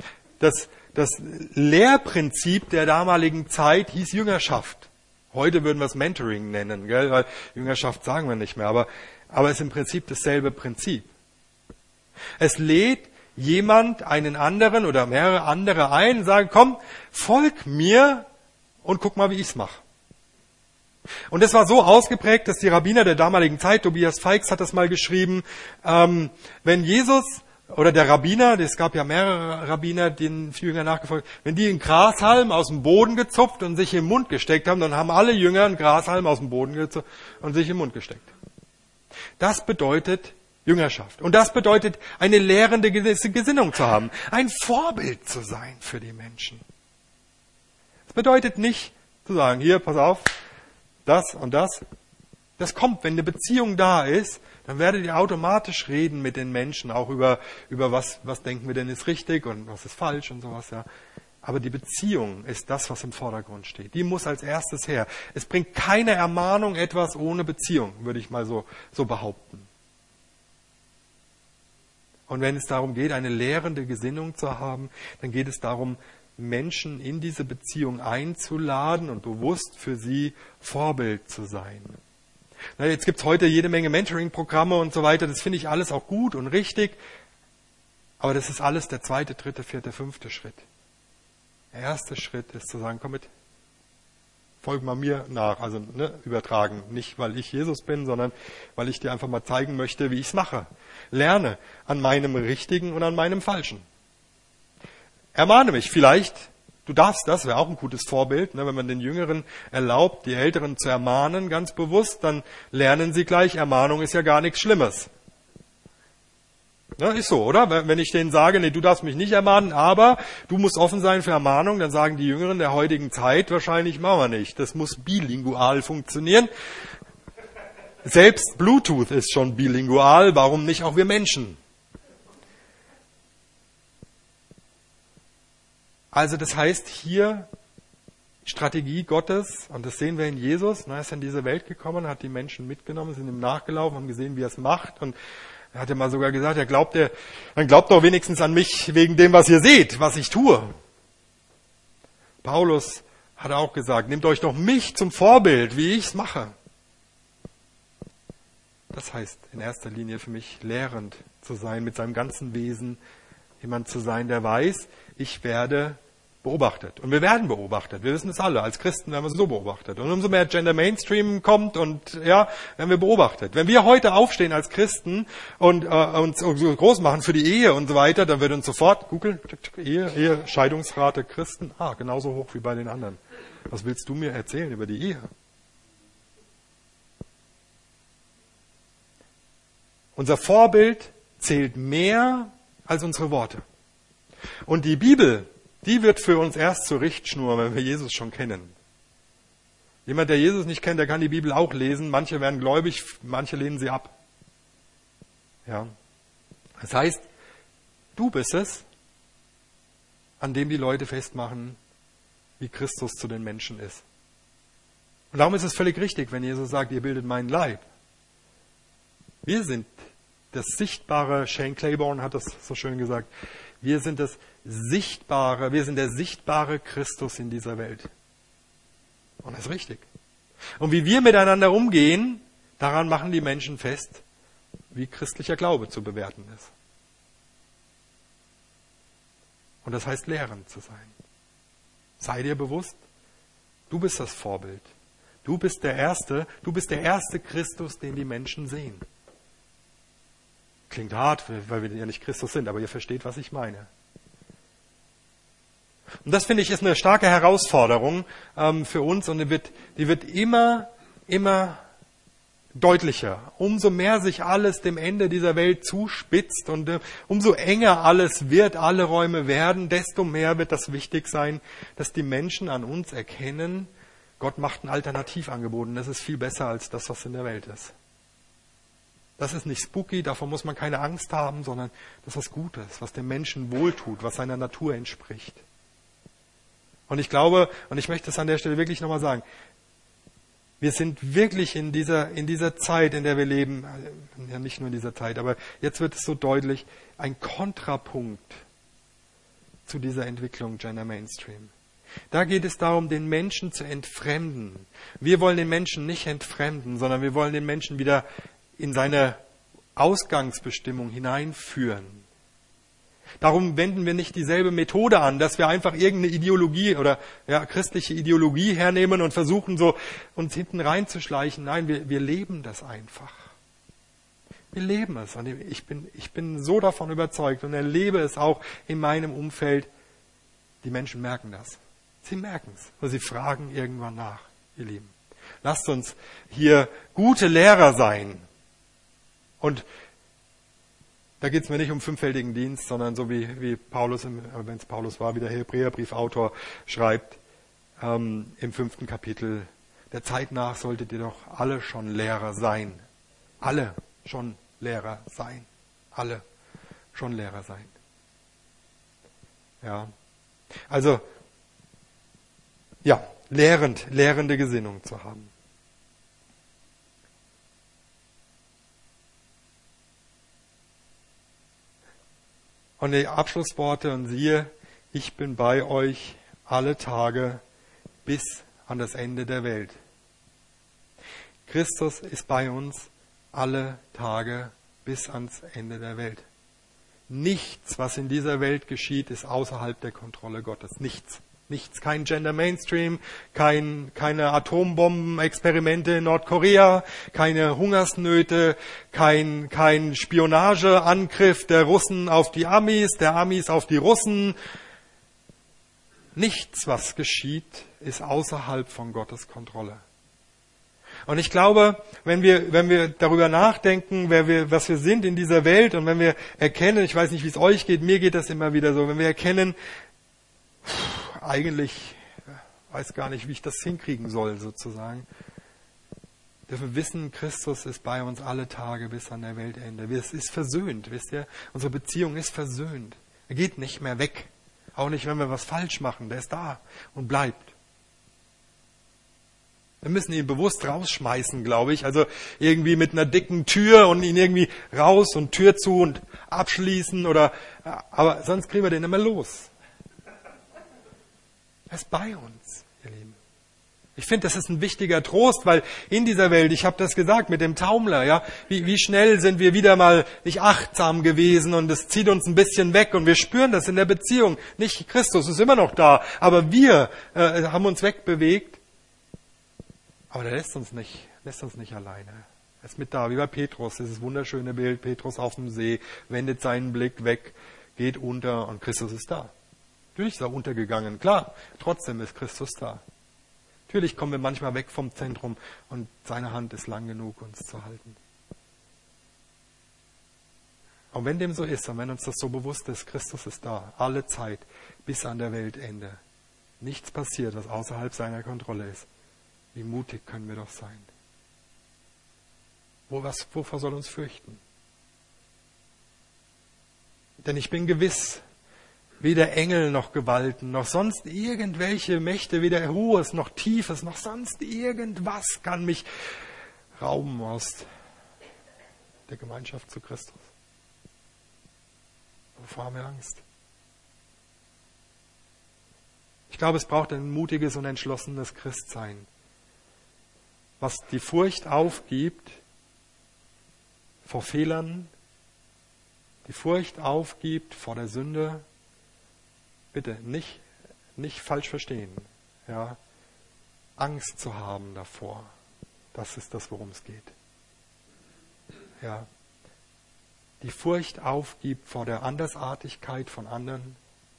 Das Lehrprinzip der damaligen Zeit hieß Jüngerschaft. Heute würden wir es Mentoring nennen, gell? Weil Jüngerschaft sagen wir nicht mehr, aber es ist im Prinzip dasselbe Prinzip. Es lädt jemand einen anderen oder mehrere andere ein und sagt, komm, folg mir und guck mal, wie ich's mache. Und das war so ausgeprägt, dass die Rabbiner der damaligen Zeit, Tobias Feix hat das mal geschrieben, wenn Jesus oder der Rabbiner, es gab ja mehrere Rabbiner, denen viele Jünger nachgefolgt, wenn die einen Grashalm aus dem Boden gezupft und sich im Mund gesteckt haben, dann haben alle Jünger einen Grashalm aus dem Boden gezupft und sich im Mund gesteckt. Das bedeutet Jüngerschaft. Und das bedeutet, eine lehrende Gesinnung zu haben, ein Vorbild zu sein für die Menschen. Das bedeutet nicht zu sagen, hier, pass auf, das und das. Das kommt, wenn eine Beziehung da ist, dann werdet ihr automatisch reden mit den Menschen, auch über was denken wir denn ist richtig und was ist falsch und sowas, ja. Aber die Beziehung ist das, was im Vordergrund steht. Die muss als erstes her. Es bringt keine Ermahnung etwas ohne Beziehung, würde ich mal so behaupten. Und wenn es darum geht, eine lehrende Gesinnung zu haben, dann geht es darum, Menschen in diese Beziehung einzuladen und bewusst für sie Vorbild zu sein. Na, jetzt gibt's heute jede Menge Mentoring-Programme und so weiter. Das finde ich alles auch gut und richtig. Aber das ist alles der 2., 3., 4., 5. Schritt. Der erste Schritt ist zu sagen, komm mit. Folg mal mir nach. Also übertragen. Nicht, weil ich Jesus bin, sondern weil ich dir einfach mal zeigen möchte, wie ich es mache. Lerne an meinem Richtigen und an meinem Falschen. Ermahne mich. Vielleicht, du darfst das, wäre auch ein gutes Vorbild. Wenn man den Jüngeren erlaubt, die Älteren zu ermahnen, ganz bewusst, dann lernen sie gleich, Ermahnung ist ja gar nichts Schlimmes. Ja, ist so, oder? Wenn ich denen sage, nee, du darfst mich nicht ermahnen, aber du musst offen sein für Ermahnung, dann sagen die Jüngeren der heutigen Zeit wahrscheinlich, machen wir nicht. Das muss bilingual funktionieren. Selbst Bluetooth ist schon bilingual, warum nicht auch wir Menschen? Also das heißt hier Strategie Gottes, und das sehen wir in Jesus. Er ist in diese Welt gekommen, hat die Menschen mitgenommen, sind ihm nachgelaufen, haben gesehen, wie er es macht, und er hat ja mal sogar gesagt, dann glaubt doch wenigstens an mich wegen dem, was ihr seht, was ich tue. Paulus hat auch gesagt, nehmt euch doch mich zum Vorbild, wie ich es mache. Das heißt in erster Linie für mich, lehrend zu sein, mit seinem ganzen Wesen, jemand zu sein, der weiß, ich werde beobachtet. Und wir werden beobachtet. Wir wissen es alle. Als Christen werden wir so beobachtet. Und umso mehr Gender Mainstream kommt und werden wir beobachtet. Wenn wir heute aufstehen als Christen und uns so groß machen für die Ehe und so weiter, dann wird uns sofort googeln, Ehe, Scheidungsrate Christen, genauso hoch wie bei den anderen. Was willst du mir erzählen über die Ehe? Unser Vorbild zählt mehr als unsere Worte. Und die Bibel, die wird für uns erst zur Richtschnur, wenn wir Jesus schon kennen. Jemand, der Jesus nicht kennt, der kann die Bibel auch lesen. Manche werden gläubig, manche lehnen sie ab. Ja. Das heißt, du bist es, an dem die Leute festmachen, wie Christus zu den Menschen ist. Und darum ist es völlig richtig, wenn Jesus sagt, ihr bildet meinen Leib. Wir sind das Sichtbare, Shane Claiborne hat das so schön gesagt, wir sind das Sichtbare, wir sind der sichtbare Christus in dieser Welt. Und das ist richtig. Und wie wir miteinander umgehen, daran machen die Menschen fest, wie christlicher Glaube zu bewerten ist. Und das heißt, lehrend zu sein. Sei dir bewusst, du bist das Vorbild. Du bist der erste Christus, den die Menschen sehen. Klingt hart, weil wir ja nicht Christus sind, aber ihr versteht, was ich meine. Und das, finde ich, ist eine starke Herausforderung für uns, und die wird immer deutlicher. Umso mehr sich alles dem Ende dieser Welt zuspitzt und umso enger alles wird, alle Räume werden, desto mehr wird das wichtig sein, dass die Menschen an uns erkennen, Gott macht ein Alternativangebot, und das ist viel besser als das, was in der Welt ist. Das ist nicht spooky, davon muss man keine Angst haben, sondern das ist was Gutes, was dem Menschen wohltut, was seiner Natur entspricht. Und ich glaube, und ich möchte es an der Stelle wirklich nochmal sagen, wir sind wirklich in dieser Zeit, in der wir leben, ja nicht nur in dieser Zeit, aber jetzt wird es so deutlich, ein Kontrapunkt zu dieser Entwicklung Gender Mainstream. Da geht es darum, den Menschen zu entfremden. Wir wollen den Menschen nicht entfremden, sondern wir wollen den Menschen wieder in seine Ausgangsbestimmung hineinführen. Darum wenden wir nicht dieselbe Methode an, dass wir einfach irgendeine Ideologie oder christliche Ideologie hernehmen und versuchen, so uns hinten reinzuschleichen. Nein, wir leben das einfach. Wir leben es. Und ich bin so davon überzeugt und erlebe es auch in meinem Umfeld. Die Menschen merken das. Sie merken es. Und sie fragen irgendwann nach, ihr Lieben. Lasst uns hier gute Lehrer sein. Und da geht es mir nicht um fünffältigen Dienst, sondern so wie Paulus, wenn es Paulus war, wie der Hebräerbriefautor schreibt, im 5. Kapitel, der Zeit nach solltet ihr doch alle schon Lehrer sein. Alle schon Lehrer sein. Alle schon Lehrer sein. Ja. Also, lehrende Gesinnung zu haben. Und die Abschlussworte, und siehe, ich bin bei euch alle Tage bis an das Ende der Welt. Christus ist bei uns alle Tage bis ans Ende der Welt. Nichts, was in dieser Welt geschieht, ist außerhalb der Kontrolle Gottes. Nichts. Nichts, kein Gender Mainstream, keine Atombombenexperimente in Nordkorea, keine Hungersnöte, kein Spionageangriff der Russen auf die Amis, der Amis auf die Russen. Nichts, was geschieht, ist außerhalb von Gottes Kontrolle. Und ich glaube, wenn wir darüber nachdenken, was wir sind in dieser Welt und wenn wir erkennen, ich weiß nicht, wie es euch geht, mir geht das immer wieder so, wenn wir erkennen, eigentlich weiß gar nicht, wie ich das hinkriegen soll, sozusagen, dürfen wir wissen, Christus ist bei uns alle Tage bis an der Weltende. Es ist versöhnt, wisst ihr? Unsere Beziehung ist versöhnt. Er geht nicht mehr weg. Auch nicht, wenn wir was falsch machen. Der ist da und bleibt. Wir müssen ihn bewusst rausschmeißen, glaube ich. Also irgendwie mit einer dicken Tür und ihn irgendwie raus und Tür zu und abschließen aber sonst kriegen wir den immer los. Er ist bei uns, ihr Lieben. Ich finde, das ist ein wichtiger Trost, weil in dieser Welt, ich habe das gesagt mit dem Taumler, ja, wie schnell sind wir wieder mal nicht achtsam gewesen und es zieht uns ein bisschen weg und wir spüren das in der Beziehung. Nicht Christus ist immer noch da, aber wir haben uns wegbewegt. Aber der lässt uns nicht alleine. Er ist mit da, wie bei Petrus, dieses wunderschöne Bild, Petrus auf dem See, wendet seinen Blick weg, geht unter und Christus ist da. Natürlich ist er untergegangen, klar, trotzdem ist Christus da. Natürlich kommen wir manchmal weg vom Zentrum und seine Hand ist lang genug, uns zu halten. Und wenn dem so ist und wenn uns das so bewusst ist, Christus ist da, alle Zeit, bis an der Weltende. Nichts passiert, was außerhalb seiner Kontrolle ist. Wie mutig können wir doch sein. Wovor soll uns fürchten? Denn ich bin gewiss, weder Engel noch Gewalten, noch sonst irgendwelche Mächte, weder Hohes noch Tiefes, noch sonst irgendwas kann mich rauben aus der Gemeinschaft zu Christus. Wovor haben wir Angst? Ich glaube, es braucht ein mutiges und entschlossenes Christsein, was die Furcht aufgibt vor Fehlern, die Furcht aufgibt vor der Sünde. Bitte nicht falsch verstehen. Ja, Angst zu haben davor, das ist das, worum es geht. Ja, die Furcht aufgibt vor der Andersartigkeit von anderen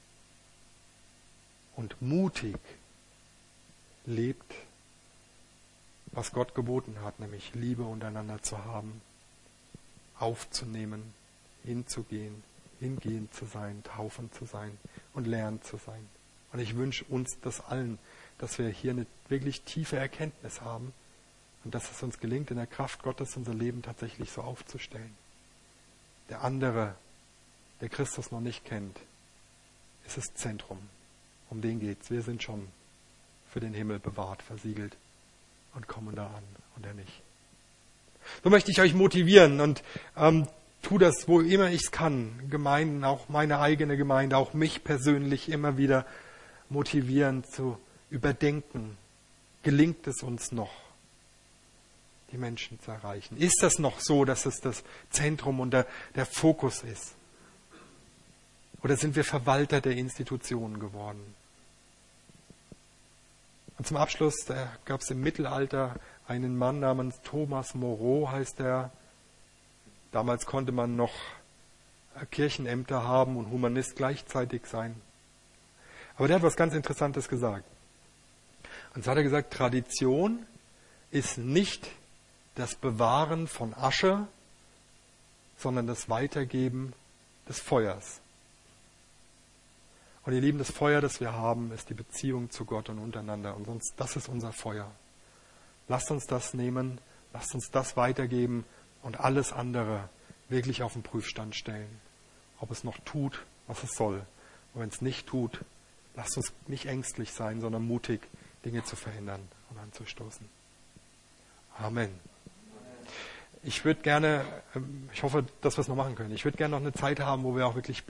und mutig lebt, was Gott geboten hat, nämlich Liebe untereinander zu haben, aufzunehmen, hinzugehen, hingehend zu sein, taufend zu sein und lernend zu sein. Und ich wünsche uns das allen, dass wir hier eine wirklich tiefe Erkenntnis haben und dass es uns gelingt, in der Kraft Gottes unser Leben tatsächlich so aufzustellen. Der andere, der Christus noch nicht kennt, ist das Zentrum. Um den geht's. Wir sind schon für den Himmel bewahrt, versiegelt und kommen da an und er nicht. So möchte ich euch motivieren und tu das, wo immer ich es kann. Gemeinden, auch meine eigene Gemeinde, auch mich persönlich immer wieder motivieren zu überdenken. Gelingt es uns noch, die Menschen zu erreichen? Ist das noch so, dass es das Zentrum und der Fokus ist? Oder sind wir Verwalter der Institutionen geworden? Und zum Abschluss, da gab es im Mittelalter einen Mann namens Thomas Moreau, heißt er. Damals konnte man noch Kirchenämter haben und Humanist gleichzeitig sein. Aber der hat was ganz Interessantes gesagt. Und zwar hat er gesagt, Tradition ist nicht das Bewahren von Asche, sondern das Weitergeben des Feuers. Und ihr Lieben, das Feuer, das wir haben, ist die Beziehung zu Gott und untereinander. Und sonst, das ist unser Feuer. Lasst uns das nehmen, lasst uns das weitergeben und alles andere wirklich auf den Prüfstand stellen. Ob es noch tut, was es soll. Und wenn es nicht tut, lasst uns nicht ängstlich sein, sondern mutig, Dinge zu verändern und anzustoßen. Amen. Ich würde gerne, ich hoffe, dass wir es noch machen können, ich würde gerne noch eine Zeit haben, wo wir auch wirklich beten.